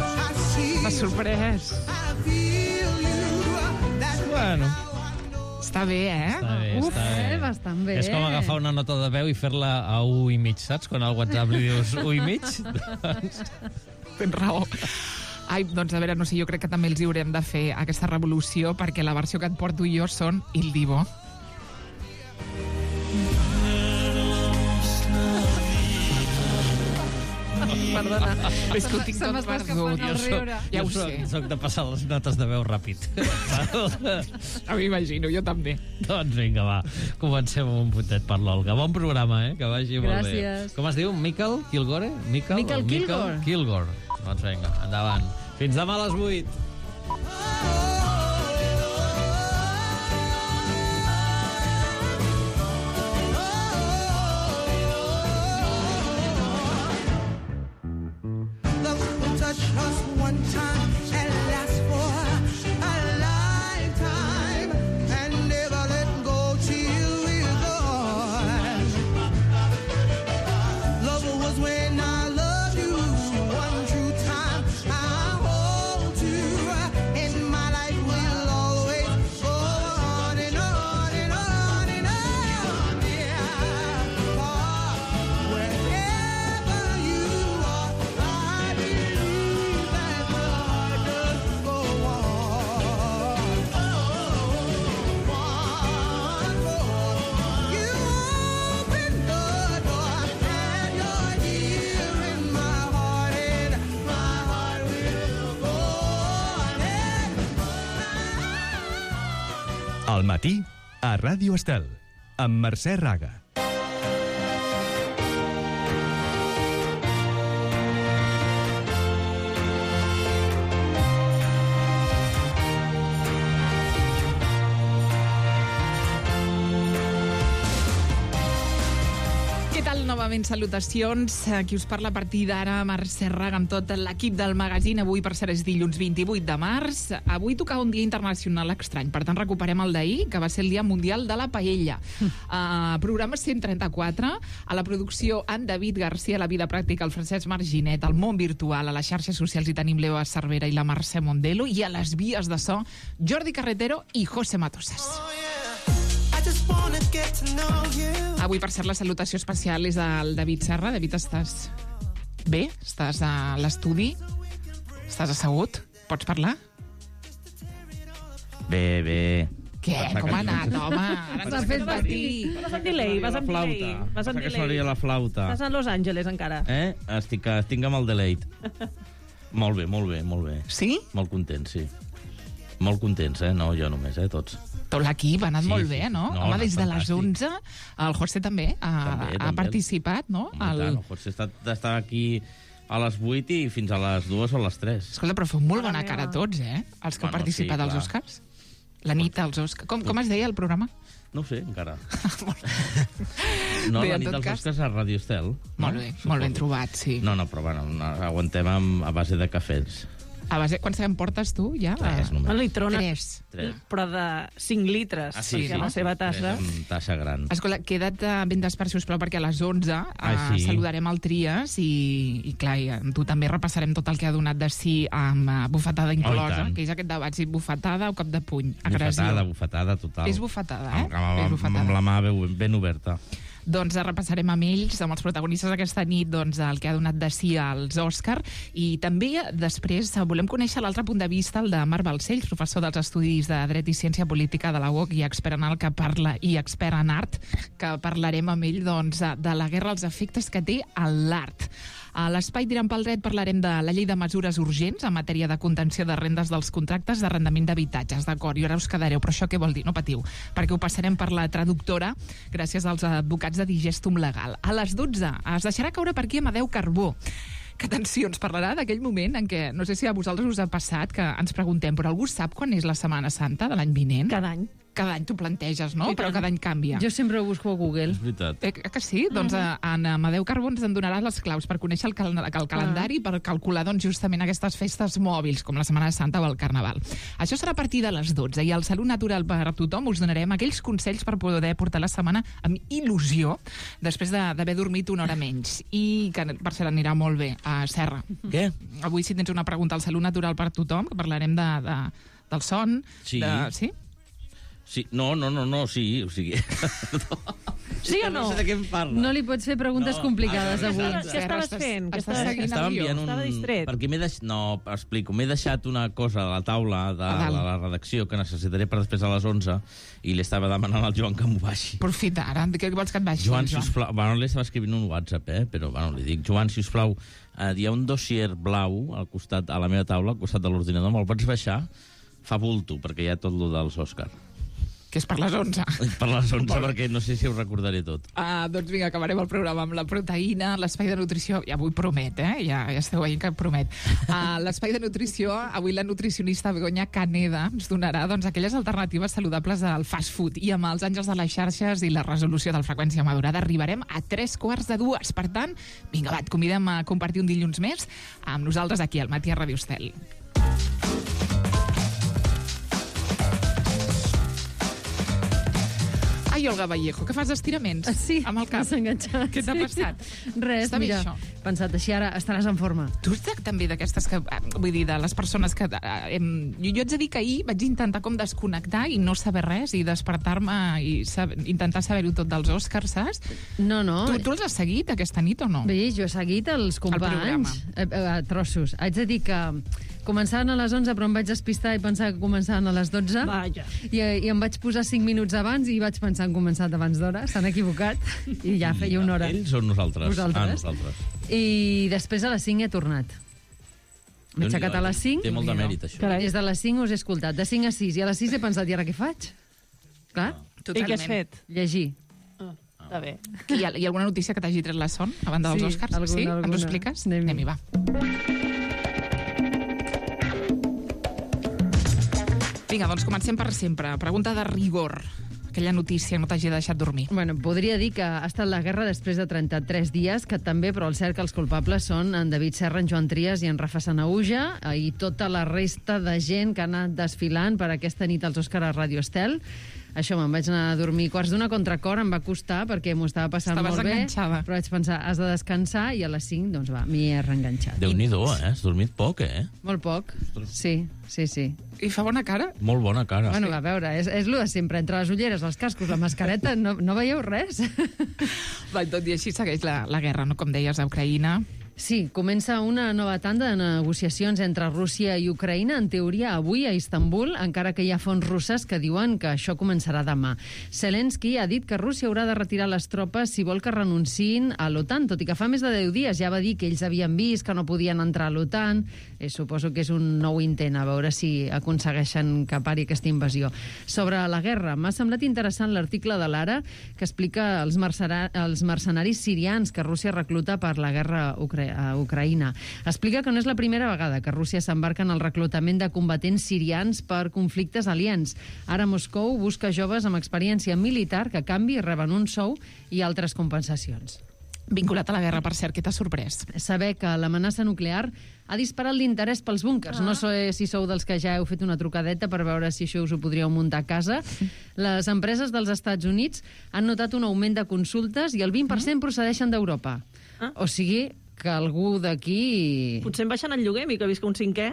M'ha sorprès. Bueno, Està bé, eh? Està bé, Uf, està bé. bastant bé. És com agafar una nota de veu i fer-la a 1,5, saps? Quan al WhatsApp li dius 1,5. Tens raó. Ai, doncs a veure, no sé, jo crec que també els hi haurem de fer aquesta revolució, perquè la versió que et porto jo són Il Divo. Perdona. És que ho tinc Se tot m'està perdut. escapant el riure. Ja ho sé. Soc de passar les notes de veu ràpid. Ja m'imagino, jo també. Doncs vinga, va. Comencem amb un puntet per l'Olga. Bon programa, que vagi molt bé. Gràcies. Com es diu? Miquel Kilgore? Miquel Kilgore. Kilgore. Doncs vinga, endavant. Fins demà a les 8. Touch us one time and last for a lifetime and never let go till we're gone. Love was when I loved you one true time. I hold you in my life will always go on and on and on and on. Yeah, wherever you are, I believe that the heart does go on. One more, you open the door, and you're here in my heart, and my heart will go on and Al matí, a Ràdio Estel, amb Mercè Raga. Què tal? Novament salutacions. Qui us parla a partir d'ara, Mercè Raga, amb tot l'equip del magazín. Avui, per cert, és dilluns 28 de març. Avui tocava un dia internacional estrany. Per tant, recuperem el d'ahir, que va ser el Dia Mundial de la Paella. Programa 134. A la producció, en David Garcia, a la vida pràctica, el Francesc Marginet, al món virtual, a les xarxes socials hi tenim l'Eva Cervera i la Mercè Mondelo, i a les vies de so, Jordi Carretero i José Matosas. Avui, per cert, la salutació especial és al David Serra. David, estàs bé? Estàs a l'estudi? Estàs assegut? Pots parlar? Bé. Què? Com ha anat, home? Ara S'ha fet patir. Vas amb delay, vas amb delay. Vas amb que delay. sonaria la flauta. Estàs a Los Angeles, encara. Estic amb el delayed. Molt bé. Sí? Molt content, sí. Molt contents, No, jo només, tots. Tot l'equip ha anat molt bé, no? No, Home, ha des de anat les 11, el José també ha participat, no? Home, el José està aquí a les 8 i fins a les 2 o les 3. Escolta, però feu molt bona cara tots, Els que heu participat als clar. Oscars. La nit als Oscars. Com es deia el programa? No ho sé, encara. No, Bé, la en nit tot dels cas- Oscars a Radio Estel. Molt bé, molt ben trobat, sí. No, però bueno, aguantem a base de cafès. A base, quants en portes tu, ja? 3 només. Una litrona, 3. 3. però de 5 litres. Sí, perquè la seva tassa... Amb tassa gran. Escolta, queda't ben despert, sisplau, perquè a les 11 sí. saludarem el Trias i clar, i amb tu també repassarem tot el que ha donat de si amb bufetada inclosa, tant. que és aquest debat, si bufetada o cop de puny, agressió. Bufetada total. És bufetada, Amb la mà ben oberta. Doncs repassarem amb ells, amb els protagonistes d'aquesta nit, doncs, el que ha donat de si als Òscar, i també després volem conèixer l'altre punt de vista, el de Marc Balcells, professor dels Estudis de Dret i Ciència Política de la UOC i expert en expert en art, que parlarem amb ell doncs, de la guerra als efectes que té l'art. A l'Espai Tirant pel Dret parlarem de la llei de mesures urgents en matèria de contenció de rendes dels contractes d'arrendament d'habitatges, d'acord, i ara us quedareu, però això què vol dir? No patiu, perquè ho passarem per la traductora gràcies als advocats de Digestum Legal. A les 12 es deixarà caure per aquí Amadeu Carbó, que, atenció, ens parlarà d'aquell moment en què, no sé si a vosaltres us ha passat, que ens preguntem, però algú sap quan és la Setmana Santa de l'any vinent? Cada any. Cada any t'ho planteges, no? Sí, Però cada any canvia. Jo sempre ho busco a Google. És veritat. Que sí? Doncs en Amadeu Carbó ens en donarà les claus per conèixer el calendari, per calcular doncs, justament aquestes festes mòbils, com la Setmana Santa o el Carnaval. Això serà a partir de les 12, i al Salut Natural per a tothom us donarem aquells consells per poder portar la setmana amb il·lusió, després d'haver dormit una hora menys. I que, per cert, anirà molt bé a Serra. Què? Avui, si tens una pregunta al Salut Natural per a tothom, que parlarem del son. Sí. Sí? Sí, no, sí, o sigui... Sí o no? No sé de què em parla. No li pots fer preguntes complicades avui. Què estaves fent? Estava enviant un... Estava distret. Perquè No, explico. M'he deixat una cosa a la taula de la redacció que necessitaré per després a les 11 i li estava demanant al Joan que m'ho baixi. Aprofita, ara, què vols que et baixi? Joan, sisplau... Bueno, li estava escrivint un WhatsApp, però bueno, li dic, Joan, sisplau, hi ha un dossier blau al costat, a la meva taula, al costat de l'ordinador, me'l pots baixar? Fa bulto, perquè hi ha tot lo dels Òscar. Que és per les 11. Per les 11, perquè no sé si ho recordaré tot. Doncs vinga, acabarem el programa amb la proteïna, l'espai de nutrició, ja avui promet, ja esteu veient que promet. L'espai de nutrició, avui la nutricionista Begoña Caneda ens donarà aquelles alternatives saludables al fast food, i amb els àngels de les xarxes i la resolució del freqüència madurada arribarem a 3:45. Per tant, vinga, va, et convidem a compartir un dilluns més amb nosaltres aquí al Matí a Ràdio Estel. Ai, Olga Vallejo, que fas estiraments? Sí, amb el cap. m'has enganxat. Què t'ha passat? Res, Està bé, mira, això? pensat així ara estaràs en forma. Tu ets també d'aquestes que... Vull dir, de les persones que... Jo haig de dir que ahir vaig intentar com desconnectar i no saber res, i despertar-me i intentar saber-ho tot dels Òscars, saps? No. Tu els has seguit aquesta nit o no? Bé, jo he seguit els companys a trossos. Haig de dir que començaven a les 11, però em vaig despistar i pensar que començaven a les 12. Vaja. I em vaig posar 5 minuts abans i vaig pensar en començat abans d'hora. S'han equivocat. I ja feia una hora. Ells o nosaltres? Vosaltres. Nosaltres. I després a les 5 he tornat. M'he aixecat a les 5. Té molt de mèrit, això. Des de les 5 us he escoltat. De 5 a 6. I a les 6 he pensat, i ara què faig? Clar. I què has fet? Llegir. Està bé. Hi ha alguna notícia que t'hagi tret la son a banda dels Òscars? Sí? Ens ho expliques? Anem-hi, va. Vinga, doncs comencem per sempre. Pregunta de rigor. Aquella notícia no t'hagi deixat dormir. Bueno, podria dir que ha estat la guerra després de 33 dies, que també, però el cert que els culpables són en David Serra, en Joan Trias i en Rafa Sanahuja, i tota la resta de gent que ha anat desfilant per aquesta nit als Òscar a Ràdio Estel. Això, me'n vaig anar a dormir quarts d'una contracor, em va costar perquè m'ho estava passant molt bé. Enganxada. Però vaig pensar, has de descansar, i a les 5, doncs va, m'hi he reenganxat. Déu-n'hi-do, Has dormit poc, Molt poc, sí. I fa bona cara? Molt bona cara. Bueno, a veure, és lo de sempre, entre les ulleres, els cascos, la mascareta, no veieu res. Va, tot i així segueix la guerra, no? Com deies, a Ucraïna. Sí, comença una nova tanda de negociacions entre Rússia i Ucraïna, en teoria avui a Istanbul, encara que hi ha fonts russes que diuen que això començarà demà. Zelensky ha dit que Rússia haurà de retirar les tropes si vol que renunciïn a l'OTAN, tot i que fa més de 10 dies ja va dir que ells havien vist que no podien entrar a l'OTAN. Suposo que és un nou intent, a veure si aconsegueixen que pari aquesta invasió. Sobre la guerra, m'ha semblat interessant l'article de l'Ara que explica els mercenaris sirians que Rússia recluta per la guerra a Ucraïna. Explica que no és la primera vegada que Rússia s'embarca en el reclutament de combatents sirians per conflictes aliens. Ara Moscou busca joves amb experiència militar que a canvi reben un sou i altres compensacions. Vinculat a la guerra, per cert, què t'ha sorprès? Saber que l'amenaça nuclear ha disparat l'interès pels búnkers. No sé si sou dels que ja heu fet una trucadeta per veure si això us ho podríeu muntar a casa. Les empreses dels Estats Units han notat un augment de consultes i el 20% procedeixen d'Europa. O sigui que algú d'aquí... Potser em baixen el lloguer, mi que visc un cinquè.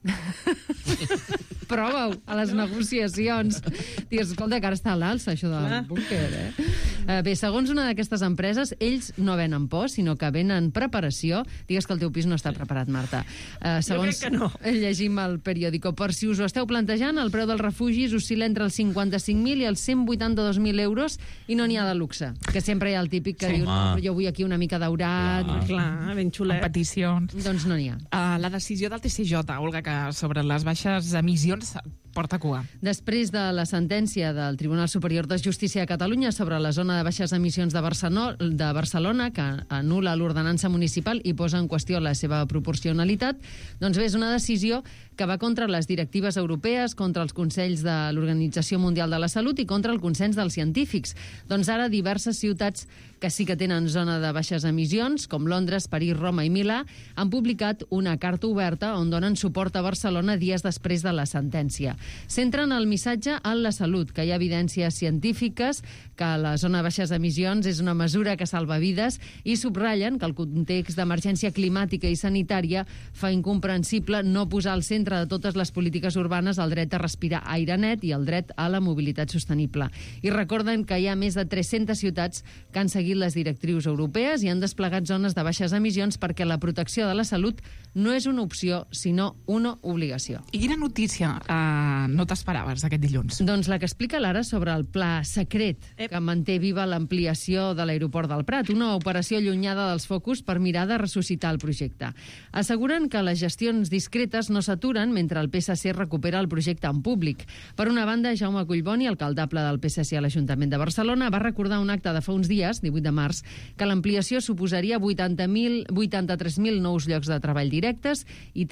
Prova-ho a les negociacions. Digues, escolta, que ara està a l'alça, això del búnquer, Bé, segons una d'aquestes empreses, ells no venen por, sinó que venen preparació. Digues que el teu pis no està preparat, Marta. Segons jo crec que no. Llegim el periòdico. Per si us ho esteu plantejant, el preu dels refugis oscil·la entre els 55.000 i els 182.000 euros i no n'hi ha de luxe. Que sempre hi ha el típic que diu, no, jo vull aquí una mica daurat. Clar, ben xulet. Amb peticions. Doncs no n'hi ha. La decisió del TCJ, Olga, que sobre les baixes emissions porta cua. Després de la sentència del Tribunal Superior de Justícia de Catalunya sobre la zona de baixes emissions de Barcelona, que anul·la l'ordenança municipal i posa en qüestió la seva proporcionalitat, doncs bé, és una decisió que va contra les directives europees, contra els consells de l'Organització Mundial de la Salut i contra el consens dels científics. Doncs ara diverses ciutats que sí que tenen zona de baixes emissions, com Londres, París, Roma i Milà, han publicat una carta oberta on donen suport a Barcelona dies després de la sentència. Centren el missatge en la salut, que hi ha evidències científiques, que la zona de baixes emissions és una mesura que salva vides i subratllen que el context d'emergència climàtica i sanitària fa incomprensible no posar al centre de totes les polítiques urbanes el dret a respirar aire net i el dret a la mobilitat sostenible. I recorden que hi ha més de 300 ciutats que han seguit les directrius europees i han desplegat zones de baixes emissions perquè la protecció de la salut no és una opció, sinó una obligació. I quina notícia no t'esperaves aquest dilluns? Doncs la que explica l'Ara sobre el pla secret que manté viva l'ampliació de l'aeroport del Prat, una operació allunyada dels focus per mirar de ressuscitar el projecte. Asseguren que les gestions discretes no s'aturen mentre el PSC recupera el projecte en públic. Per una banda, Jaume Collboni, alcaldable del PSC a l'Ajuntament de Barcelona, va recordar un acte de fa uns dies, 18 de març, que l'ampliació suposaria 83.000 nous llocs de treball directes i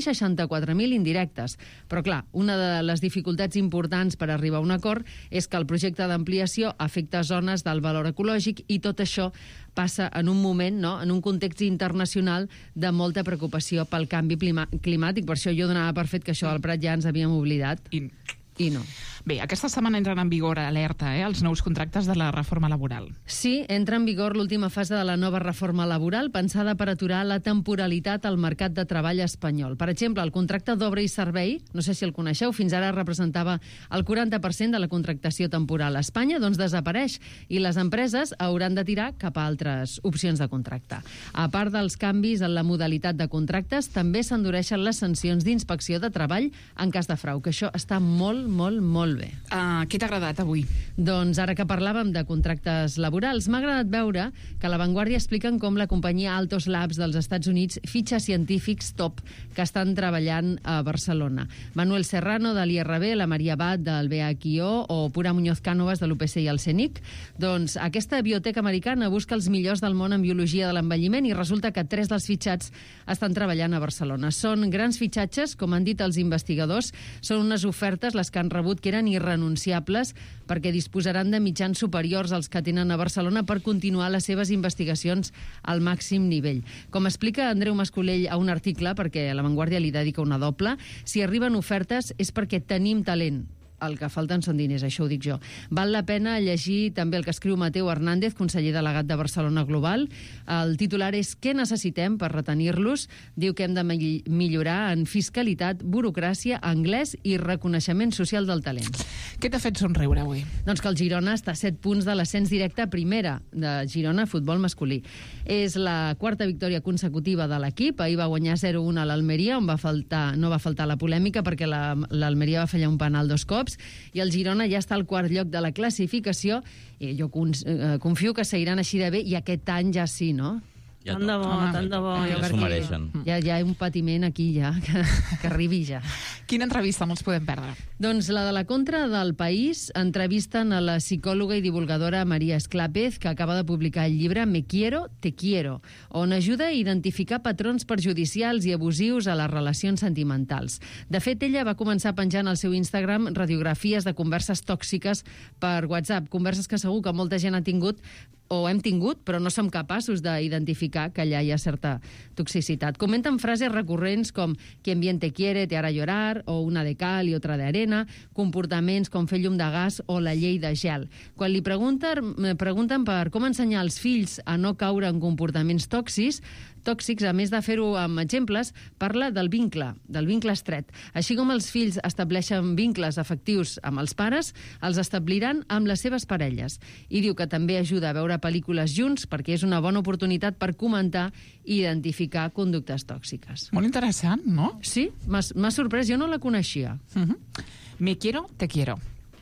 364.000 indirectes. Però, clar, una de les dificultats importants per arribar a un acord és que el projecte d'ampliació afecta zones del valor ecològic i tot això passa en un moment, no?, en un context internacional de molta preocupació pel canvi climàtic. Per això jo donava per fet que això del Prat ja ens havíem oblidat. I no. Bé, aquesta setmana entren en vigor, alerta, els nous contractes de la reforma laboral. Sí, entra en vigor l'última fase de la nova reforma laboral pensada per aturar la temporalitat al mercat de treball espanyol. Per exemple, el contracte d'obra i servei, no sé si el coneixeu, fins ara representava el 40% de la contractació temporal a Espanya, doncs desapareix i les empreses hauran de tirar cap a altres opcions de contracte. A part dels canvis en la modalitat de contractes, també s'endureixen les sancions d'inspecció de treball en cas de frau, que això està molt bé. Què t'ha agradat avui? Doncs ara que parlàvem de contractes laborals, m'ha agradat veure que a La Vanguardia expliquen com la companyia Altos Labs dels Estats Units fitxa científics top que estan treballant a Barcelona. Manuel Serrano de l'IRB, la Maria Bat del BHIO o Pura Muñoz Cánovas de l'UPC i el CENIC. Doncs aquesta biblioteca americana busca els millors del món en biologia de l'envelliment i resulta que 3 dels fitxats estan treballant a Barcelona. Són grans fitxatges, com han dit els investigadors, són unes ofertes les que han rebut que eren irrenunciables perquè disposaran de mitjans superiors als que tenen a Barcelona per continuar les seves investigacions al màxim nivell. Com explica Andreu Mascolell a un article, perquè a La Vanguardia li dedica una doble, si arriben ofertes és perquè tenim talent. El que falten són diners, això ho dic jo. Val la pena llegir també el que escriu Mateu Hernández, conseller delegat de Barcelona Global. El titular és «Què necessitem per retenir-los?» Diu que hem de millorar en fiscalitat, burocràcia, anglès i reconeixement social del talent. Què t'ha fet somriure avui? Doncs que el Girona està a 7 punts de l'ascens directe a primera de Girona Futbol Masculí. És la 4ª victòria consecutiva de l'equip. Ahir va guanyar 0-1 a l'Almeria, on no va faltar la polèmica perquè l'Almeria va fallar un penal 2 cops, i el Girona ja està al 4º lloc de la classificació i jo confio que seguiran així de bé i aquest any ja sí, no? Ja tant de bo, tant de bo. Ja s'ho mereixen. Ja hi ha un patiment aquí ja, que arribi ja. Quina entrevista no els podem perdre? Doncs la de la Contra del País. Entrevisten a la psicòloga i divulgadora Maria Esclàpez, que acaba de publicar el llibre Me quiero, te quiero, on ajuda a identificar patrons perjudicials i abusius a les relacions sentimentals. De fet, ella va començar penjant al seu Instagram radiografies de converses tòxiques per WhatsApp, converses que segur que molta gent ha tingut o hem tingut, però no som capaços d'identificar que allà hi ha certa toxicitat. Comenten frases recurrents com «Quien bien te quiere, te hará llorar», o «Una de cal i otra de arena», comportaments com fer llum de gas o la llei de gel. Quan li pregunten per com ensenyar als fills a no caure en comportaments tòxics, a més de fer-ho amb exemples, parla del vincle estret. Així com els fills estableixen vincles afectius amb els pares, els establiran amb les seves parelles. I diu que també ajuda a veure pel·lícules junts perquè és una bona oportunitat per comentar i identificar conductes tòxiques. Molt interessant, no? Sí, m'ha sorprès, jo no la coneixia. Me quiero, te quiero.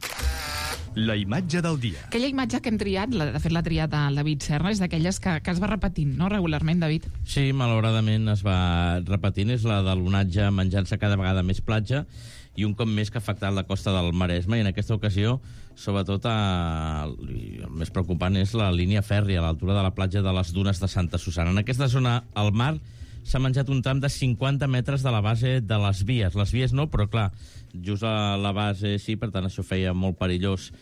La imatge del dia. Aquella imatge que hem triat, de fet l'ha triat el David Serra, és d'aquelles que es va repetint, no?, regularment, David? Sí, malauradament es va repetint. És la de l'onatge menjant-se cada vegada més platja i un cop més que ha afectat la costa del Maresme, i en aquesta ocasió, sobretot, el més preocupant és la línia fèrria a l'altura de la platja de les Dunes de Santa Susana. En aquesta zona, al mar, s'ha menjat un tram de 50 metres de la base de les vies. Les vies no, però clar, just a la base sí, per tant això feia molt perillós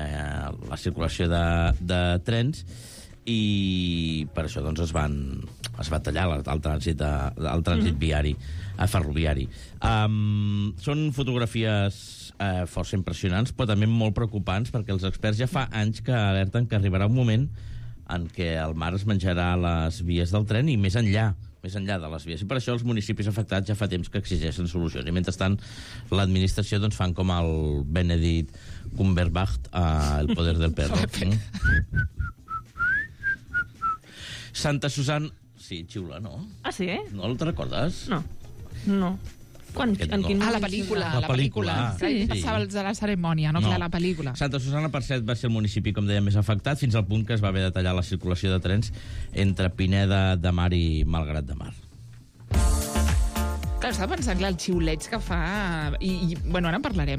la circulació de trens, i per això doncs es van es va tallar el trànsit viari, ferroviari. Són fotografies força impressionants, però també molt preocupants, perquè els experts ja fa anys que alerten que arribarà un moment en què el mar es menjarà les vies del tren i més enllà de les vies. I per això els municipis afectats ja fa temps que exigeixen solucions. I mentrestant, l'administració doncs, fan com el Benedict Cumberbatch a El poder del perro. Santa Susana... Sí, xiula, no? Ah, sí? No te'n recordes? No. En quin la pel·lícula. Sí. Passava els de la cerimònia, no? Clar, la pel·lícula. Santa Susana, per cert, va ser el municipi, com dèiem, més afectat, fins al punt que es va haver de tallar la circulació de trens entre Pineda de Mar i Malgrat de Mar. Clar, estava pensant, els xiulets que fa... Bueno, ara en parlarem,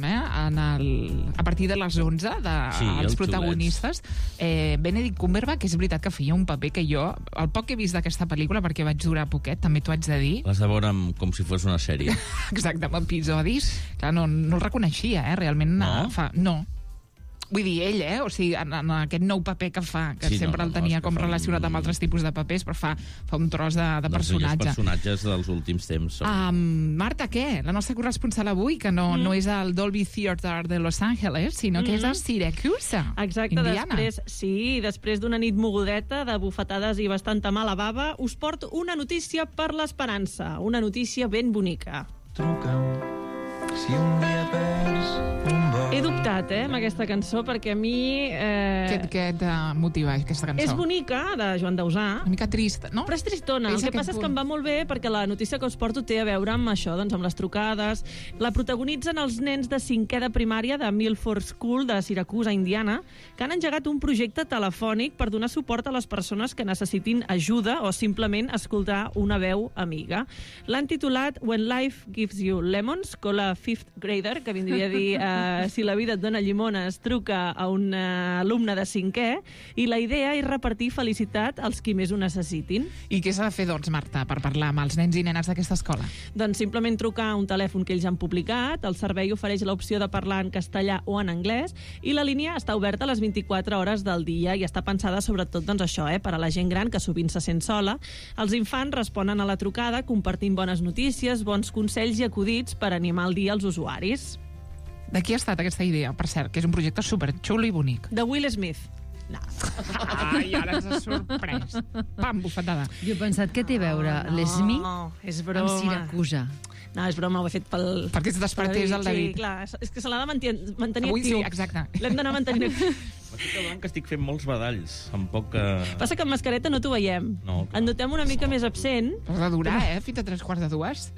a partir de les 11, dels protagonistes. Benedict Cumberbatch, que és veritat que feia un paper que jo, el poc que he vist d'aquesta pel·lícula, perquè vaig durar poquet, també t'ho haig de dir. L'has de veure com si fos una sèrie. Exacte, amb episodis. Clar, no el reconeixia, realment. No? No. Vull dir, ell, o sigui, en aquest nou paper que fa, que sempre el tenia com relacionat amb altres tipus de papers, però fa un tros de personatge. Els personatges dels últims temps. Marta, què? La nostra corresponsal avui, que no és el Dolby Theatre de Los Angeles, sinó que és a Syracuse, exacte, Indiana. Després d'una nit mogudeta, de bufetades i bastanta mala bava, us porto una notícia per l'esperança, una notícia ben bonica. Truca'm si un dia perds un vol. He dubtat, amb aquesta cançó, perquè a mi... Què et motiva, aquesta cançó? És bonica, de Joan Dausà. Una mica trista, no? Però és tristona. El que passa és que em va molt bé, perquè la notícia que us porto té a veure amb això, doncs amb les trucades. La protagonitzen els nens de 5è de primària de Milford School, de Syracuse, Indiana, que han engegat un projecte telefònic per donar suport a les persones que necessitin ajuda o simplement escoltar una veu amiga. L'han titulat When Life Gives You Lemons, con la fifth grader, que vindria a dir si la vida et dona llimones, truca a un alumne de 5è, i la idea és repartir felicitat als qui més ho necessitin. I què s'ha de fer, doncs, Marta, per parlar amb els nens i nenes d'aquesta escola? Doncs simplement trucar a un telèfon que ells han publicat, el servei ofereix l'opció de parlar en castellà o en anglès, i la línia està oberta a les 24 hores del dia i està pensada sobretot, doncs això, per a la gent gran que sovint se sent sola. Els infants responen a la trucada compartint bones notícies, bons consells i acudits per animar el dia als usuaris. De qui ha estat aquesta idea, per cert, que és un projecte superxulo i bonic? De Will Smith. No. Ai, ara ens ha sorprès. Pam, bufetada. Jo he pensat que té a veure l'Smith és broma. amb Siracusa. No, és broma, ho he fet pel... Perquè es despertés el David. Sí, clar, és que se l'ha de mantenir avui actiu. Sí, exacte. L'hem d'anar mantenint actiu. M'estic adonant que estic fent molts badalls, amb poc... Passa que amb mascareta no t'ho veiem. No, et notem una mica més absent. Has de durar, fins a 3:45.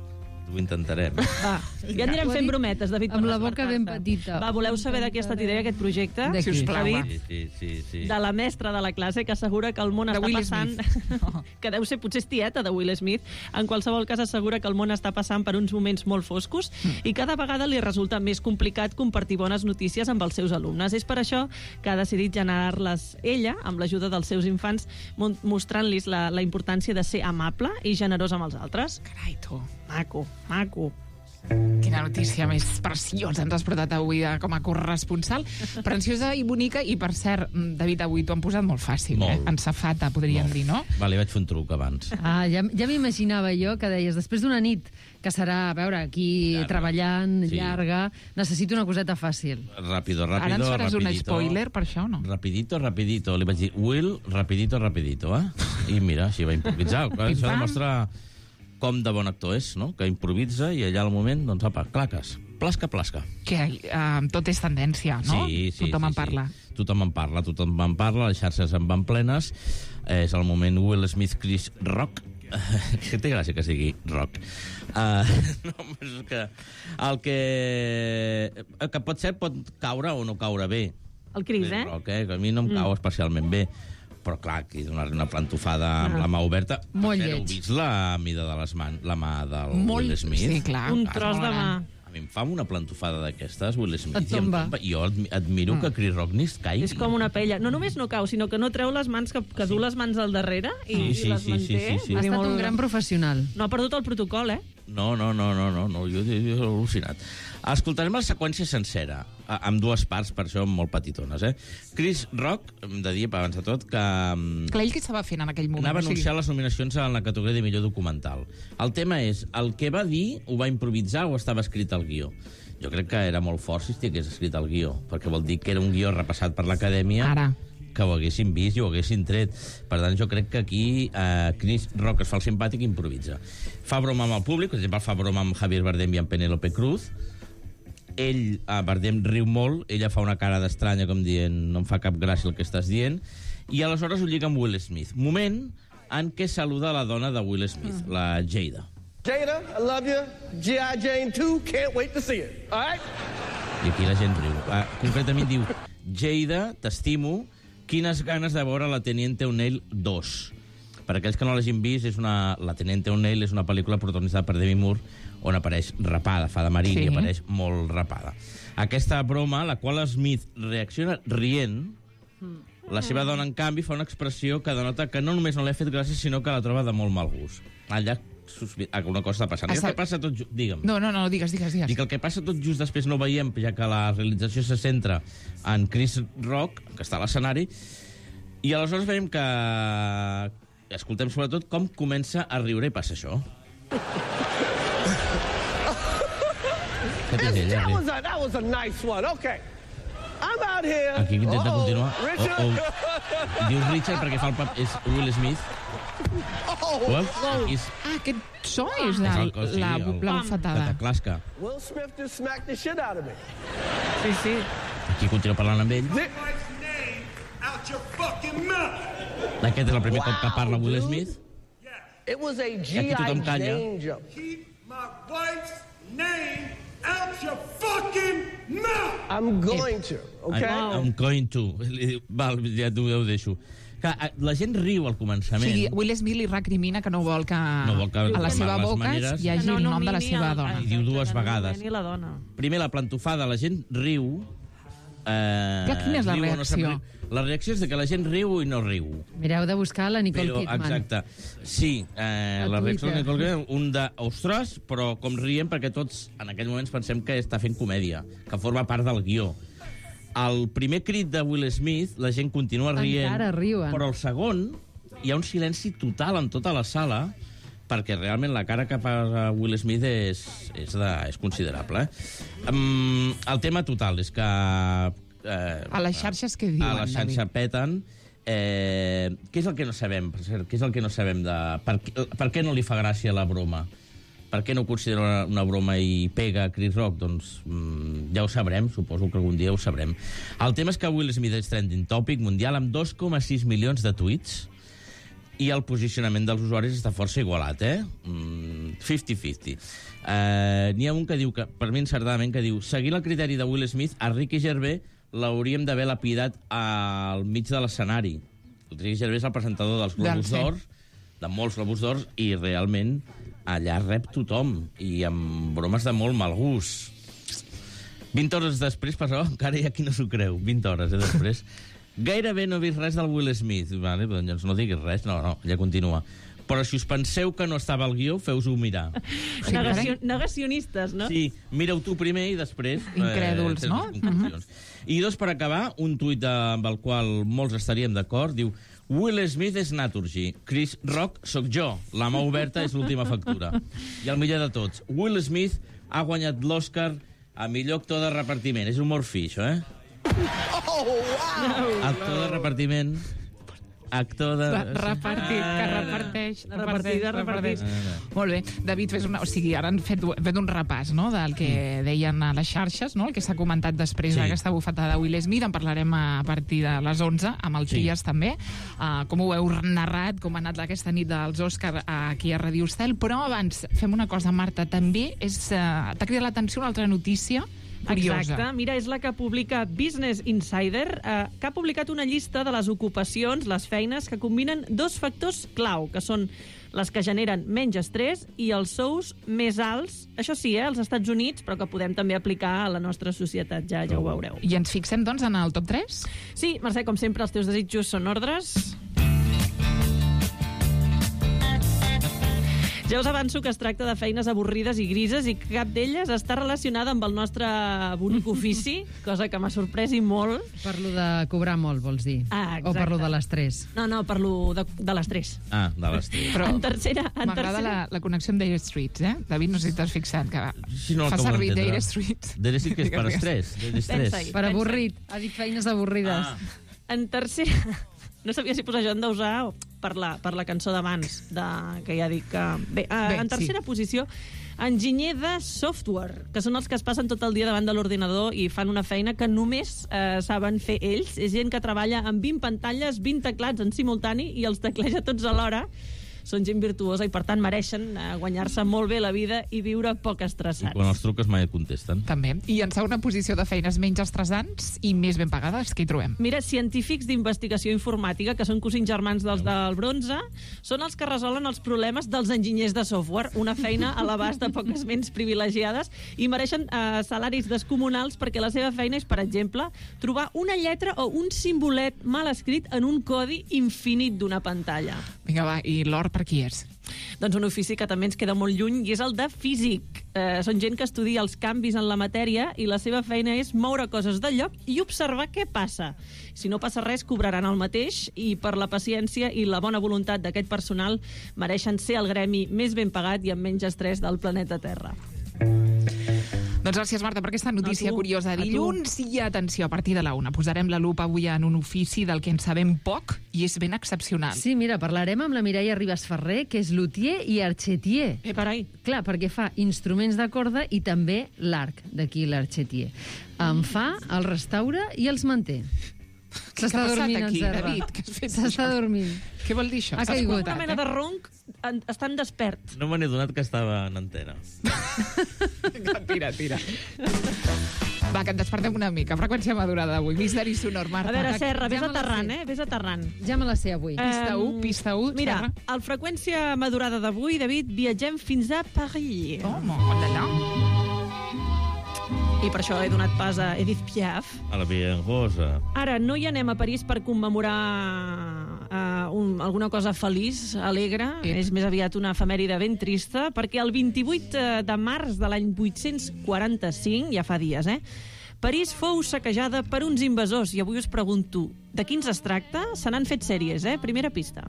Ho intentarem. Va, ja anirem fent brometes, David. Amb la boca ben petita. Va, voleu saber de què ha estat idea aquest projecte? De qui? David? Sí. De la mestra de la classe, que assegura que el món està passant... que deu ser potser tieta de Will Smith. En qualsevol cas, assegura que el món està passant per uns moments molt foscos i cada vegada li resulta més complicat compartir bones notícies amb els seus alumnes. És per això que ha decidit generar-les ella, amb l'ajuda dels seus infants, mostrant-los la importància de ser amable i generós amb els altres. Carai, tu. Maco. Quina notícia més preciosa ens has portat avui com a corresponsal. Preciosa i bonica, i per cert, David, avui t'ho han posat molt fàcil, molt. En safata, podríem dir, no? Vale, vaig fer un truc abans. Ja m'imaginava jo que deies, després d'una nit que serà, a veure, aquí treballant, llarga, necessito una coseta fàcil. Rapidito. Ara ens faràs un spoiler per això, no? Rapidito. Li vaig dir, Will, rapidito, I mira, així va improvisar. Això demostra com de bon actor és, no? Que improvisa i allà al moment, doncs, apa, claques. Plasca. Que tot és tendència, no? Sí. Tothom en parla. Tothom en parla, les xarxes en van plenes. És el moment Will Smith, Chris Rock. Que té gràcia que sigui Rock. No, és que el que pot ser pot caure o no caure bé. El Chris, Rock, que a mi no em cau especialment bé. Però clar, aquí donar-li una plantofada amb la mà oberta. Molt lleig. Heu vist la mida de les mans, la mà del Will Smith? Sí, clar. Un tros de mà. A mi em fa una plantofada d'aquestes, Will Smith. Et tomba. Jo admiro que Chris Rock ni es caigui. És com una pella. No només no cau, sinó que no treu les mans, que du les mans al darrere i les manté. Ha estat un gran professional. No ha perdut el protocol, No, jo he al·lucinat. Escoltarem la seqüència sencera, amb dues parts, per això molt petitones, Chris Rock, hem de dir, abans de tot, que... Clar, ell què estava fent en aquell moment? Anava a anunciar les nominacions en la categoria de millor documental. El tema és, el que va dir ho va improvisar o estava escrit al guió? Jo crec que era molt fort si estigués escrit al guió, perquè vol dir que era un guió repassat per l'acadèmia... Ara. Que ho haguessin vist i ho haguessin tret. Per tant, jo crec que aquí Chris Rock es fa el simpàtic i improvisa. Fa broma amb el públic, per exemple, fa broma amb Javier Bardem i amb Penélope Cruz. Ell, Bardem riu molt, ella fa una cara d'estranya com dient no em fa cap gràcia el que estàs dient, i aleshores ho lliga amb Will Smith. Moment en què saluda la dona de Will Smith, la Jada. Jada, I love you. G.I. Jane 2, can't wait to see it. All right? I aquí la gent riu. Concretament diu, Jada, t'estimo, quines ganes de veure La Teniente O'Neill 2. Per aquells que no l'hagin vist, La Teniente O'Neill és una pel·lícula protagonitzada per Demi Moore on apareix rapada, fa de marín, i apareix molt rapada. Aquesta broma, la qual Smith reacciona rient, la seva dona, en canvi, fa una expressió que denota que no només no l'ha fet gràcia, sinó que la troba de molt mal gust. Allà alguna cosa està passant. I el que passa tot just... Digue'm. No, digues. Dic que el que passa tot just després no ho veiem, ja que la realització se centra en Chris Rock, que està a l'escenari, i aleshores veiem que... Escoltem sobretot com comença a riure i passa això. That was a nice one, okay. I'm out here. Aquí intenta continuar. Dius Richard perquè fa el pap... És Will Smith. Aquest so és la bufetada. Que clasca. Will Smith just smacked the shit out of me. Sí. Aquí continua parlant amb ell. Aquest és el primer cop que parla Will Smith. It was a G.I. Jane joke. Keep my wife's name out your fucking mouth. I'm going to, okay? I'm going to. Val, ja ho deixo. Que la gent riu al començament. O sigui, Will Smith li recrimina que no vol que a la seva boca hi hagi el nom de la seva dona. I diu dues vegades. La dona. Primer, la plantofada, la gent riu. Quina és la reacció? La reacció és que la gent riu i no riu. Mireu de buscar la Nicole Kidman. Exacte. Sí, la reacció de Nicole Kidman, un de ostres, però com riem perquè tots en aquell moments pensem que està fent comèdia, que forma part del guió. El primer crit de Will Smith, la gent continua rient. Encara riuen. Però el segon, hi ha un silenci total en tota la sala, perquè realment la cara que fa Will Smith és considerable. El tema total és que... a les xarxes què diuen, a les xarxes peten. Què és el que no sabem, per cert? Què és el que no sabem de... Per què no li fa gràcia la broma? Per què no ho considera una broma i pega a Chris Rock? Doncs ja ho sabrem, suposo que algun dia ho sabrem. El tema és que Will Smith és trending topic mundial amb 2,6 milions de tuits i el posicionament dels usuaris està força igualat, 50-50. N'hi ha un que diu, que per mi encertadament, que diu seguint el criteri de Will Smith, a Ricky Gervais l'hauríem d'haver lapidat al mig de l'escenari. El Ricky Gervais és el presentador dels Globus d'Or, de molts Globus d'Or, i realment allà rep tothom, i amb bromes de molt mal gust. 20 hores després, però encara hi ha qui no s'ho creu. 20 hores després. Gairebé no he vist res del Will Smith. Vale, doncs no diguis res. No, ja continua. Però si us penseu que no estava al guió, feu-ho mirar. Negacionistes, no? Sí, mira-ho tu primer i després... Incrèduls, no? I dos, per acabar, un tuit amb el qual molts estaríem d'acord, diu Will Smith és Naturgy, Chris Rock sóc jo, la mà oberta és l'última factura. I el millor de tots, Will Smith ha guanyat l'Oscar a millor actor de repartiment. És humor fi, això, Oh, wow! Actor de repartiment... Actor de... Repartit, que reparteix. Molt bé. David, o sigui, ara han fet un repàs, no?, del que deien a les xarxes, no?, el que s'ha comentat després d'aquesta bufetada de Will Smith. En parlarem a partir de les 11, amb el Trias també. Com ho heu narrat, com ha anat aquesta nit dels Òscar aquí a Radio Estel. Però abans, fem una cosa, Marta, també t'ha cridat l'atenció una altra notícia curiosa. Exacte. Mira, és la que publica Business Insider, que ha publicat una llista de les ocupacions, les feines, que combinen dos factors clau, que són les que generen menys estrès i els sous més alts. Això sí, als Estats Units, però que podem també aplicar a la nostra societat, ja ho veureu. I ens fixem, doncs, en el top 3? Sí, Mercè, com sempre, els teus desitjos són ordres. Ja us avanço que es tracta de feines avorrides i grises i que cap d'elles està relacionada amb el nostre bonic ofici, cosa que m'ha sorprès i molt. Parlo de cobrar molt, vols dir? Exacte. O parlo de l'estrès? No, parlo de l'estrès. De l'estrès. Però En tercera... m'agrada la connexió amb Dire Streets, eh? David, no sé si t'has fixat, que fa acabo servir d'entendre. Dire Streets. Dire Streets que és per estrès. Pensa-hi. Per avorrit. Ha dit feines avorrides. En tercera... No sabia si posar jo en deusar o per la cançó d'abans, que ja dic que... Bé, en tercera posició, enginyer de software, que són els que es passen tot el dia davant de l'ordinador i fan una feina que només saben fer ells. És gent que treballa amb 20 pantalles, 20 teclats en simultani i els tecleja tots alhora. Són gent virtuosa i, per tant, mereixen guanyar-se molt bé la vida i viure poc I estressats. quan els truques mai et contesten. També. I en segona posició de feines menys estressants i més ben pagades, què hi trobem? Mira, científics d'investigació informàtica, que són cosins germans dels del bronze, són els que resolen els problemes dels enginyers de software, una feina a l'abast de poques ments privilegiades, i mereixen salaris descomunals perquè la seva feina és, per exemple, trobar una lletra o un simbolet mal escrit en un codi infinit d'una pantalla. Vinga, va, i l'or per qui és? Doncs un ofici que també ens queda molt lluny i és el de físic. Són gent que estudia els canvis en la matèria i la seva feina és moure coses de lloc i observar què passa. Si no passa res, cobraran el mateix i per la paciència i la bona voluntat d'aquest personal mereixen ser el gremi més ben pagat i amb menys estrès del planeta Terra. Doncs gràcies, Marta, per aquesta notícia curiosa. A tu. Dilluns i atenció, a partir de la 1. Posarem la lupa avui en un ofici del que en sabem poc i és ben excepcional. Sí, mira, parlarem amb la Mireia Ribas Ferrer, que és luthier i archetier. Carai. Clar, perquè fa instruments de corda i també l'arc, d'aquí l'archetier. En fa, el restaura i els manté. Què ha passat dormint, aquí, en Serra. David? Què has fet? S'està dormint. Què vol dir això? Ha S'ha caigut. escoltat, Una mena de ronc estan despert. No me n'he donat que estava en antena. Tira. Va, que et despertem una mica. Freqüència madurada d'avui. Misteri sonor, Marta. A veure, Serra, vés Ja me la aterrant, sé. vés aterrant. Ja me la sé avui. Pista 1, Mira, Serra. al Freqüència Madurada d'avui, David, viatgem fins a Paris. I per això he donat pas a Edith Piaf. A la Via Rosa. Ara, no hi anem a París per commemorar alguna cosa feliç, alegre. És més aviat una efemèride ben trista, perquè el 28 de març de l'any 845, ja fa dies, París fou saquejada per uns invasors. I avui us pregunto, de quins es tracta? Se n'han fet sèries, Primera pista.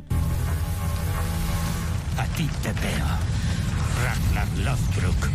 A ti te veo, Ragnar Lothbrok.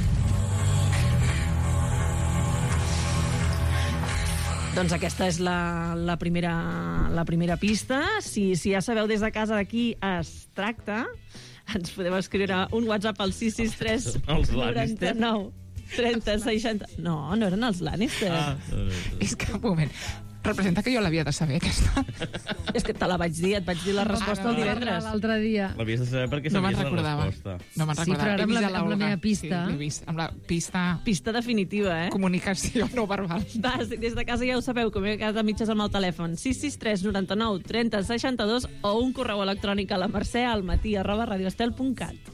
Doncs aquesta és la primera pista. Si ja sabeu des de casa de qui es tracta, ens podeu escriure un WhatsApp al 663 Els Lannister. 99 30 60... No eren els Lannister. És que, un moment, representa que jo l'havia de saber, aquesta. És que te la vaig dir, et vaig dir la resposta el divendres. L'altre dia. L'havies de saber perquè No me'n sabies la recordava. resposta. No me'n Sí, recordava. però ara He amb vist la- a amb la Olga. meva pista. Sí, l'he vist. Amb la pista... Pista definitiva, Comunicació no verbal. Va, des de casa ja ho sabeu, que m'he quedat a mitges amb el telèfon. 663 99 30 62 o un correu electrònic a la mercè@radioestel.cat.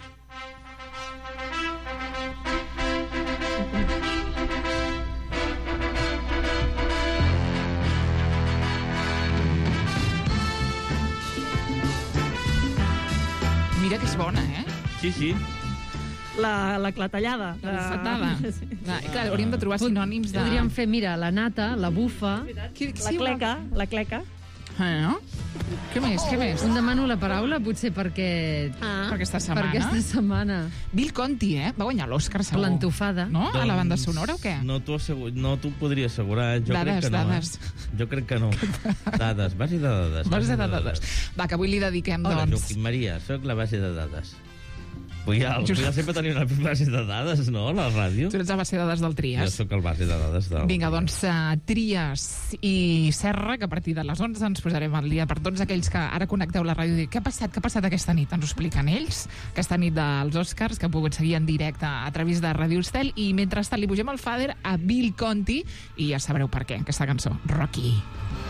Mira que és bona, Sí. La clatellada. La bufetada. Clar, hauríem de trobar sinònims de... Podríem fer, mira, la nata, la bufa... La cleca. No? Què més? Un demano la paraula, potser perquè... Per aquesta setmana. Per aquesta setmana. Bill Conti, va guanyar l'Òscar, segur. Plantofada. No? A la banda sonora o què? No t'ho podria assegurar. Jo Dades, crec que no. dades. Jo crec que no. Dades, base de dades. Base de dades. Va, que avui li dediquem, Hola, doncs... Joaquim Maria, sóc la base de dades. Puyal sempre tenia una base de dades, no?, a la ràdio. Tu ets la base de dades del Jo Trias. sóc el base de dades del... Vinga, doncs, Trias i Serra, que a partir de les 11 ens posarem al dia per tots aquells que ara connecteu la ràdio i dic, què ha passat aquesta nit? Ens ho expliquen ells, aquesta nit dels Oscars, que han pogut seguir en directe a través de Radio Estel, i mentrestant li pugem el fader a Bill Conti, i ja sabreu per què, aquesta cançó, Rocky.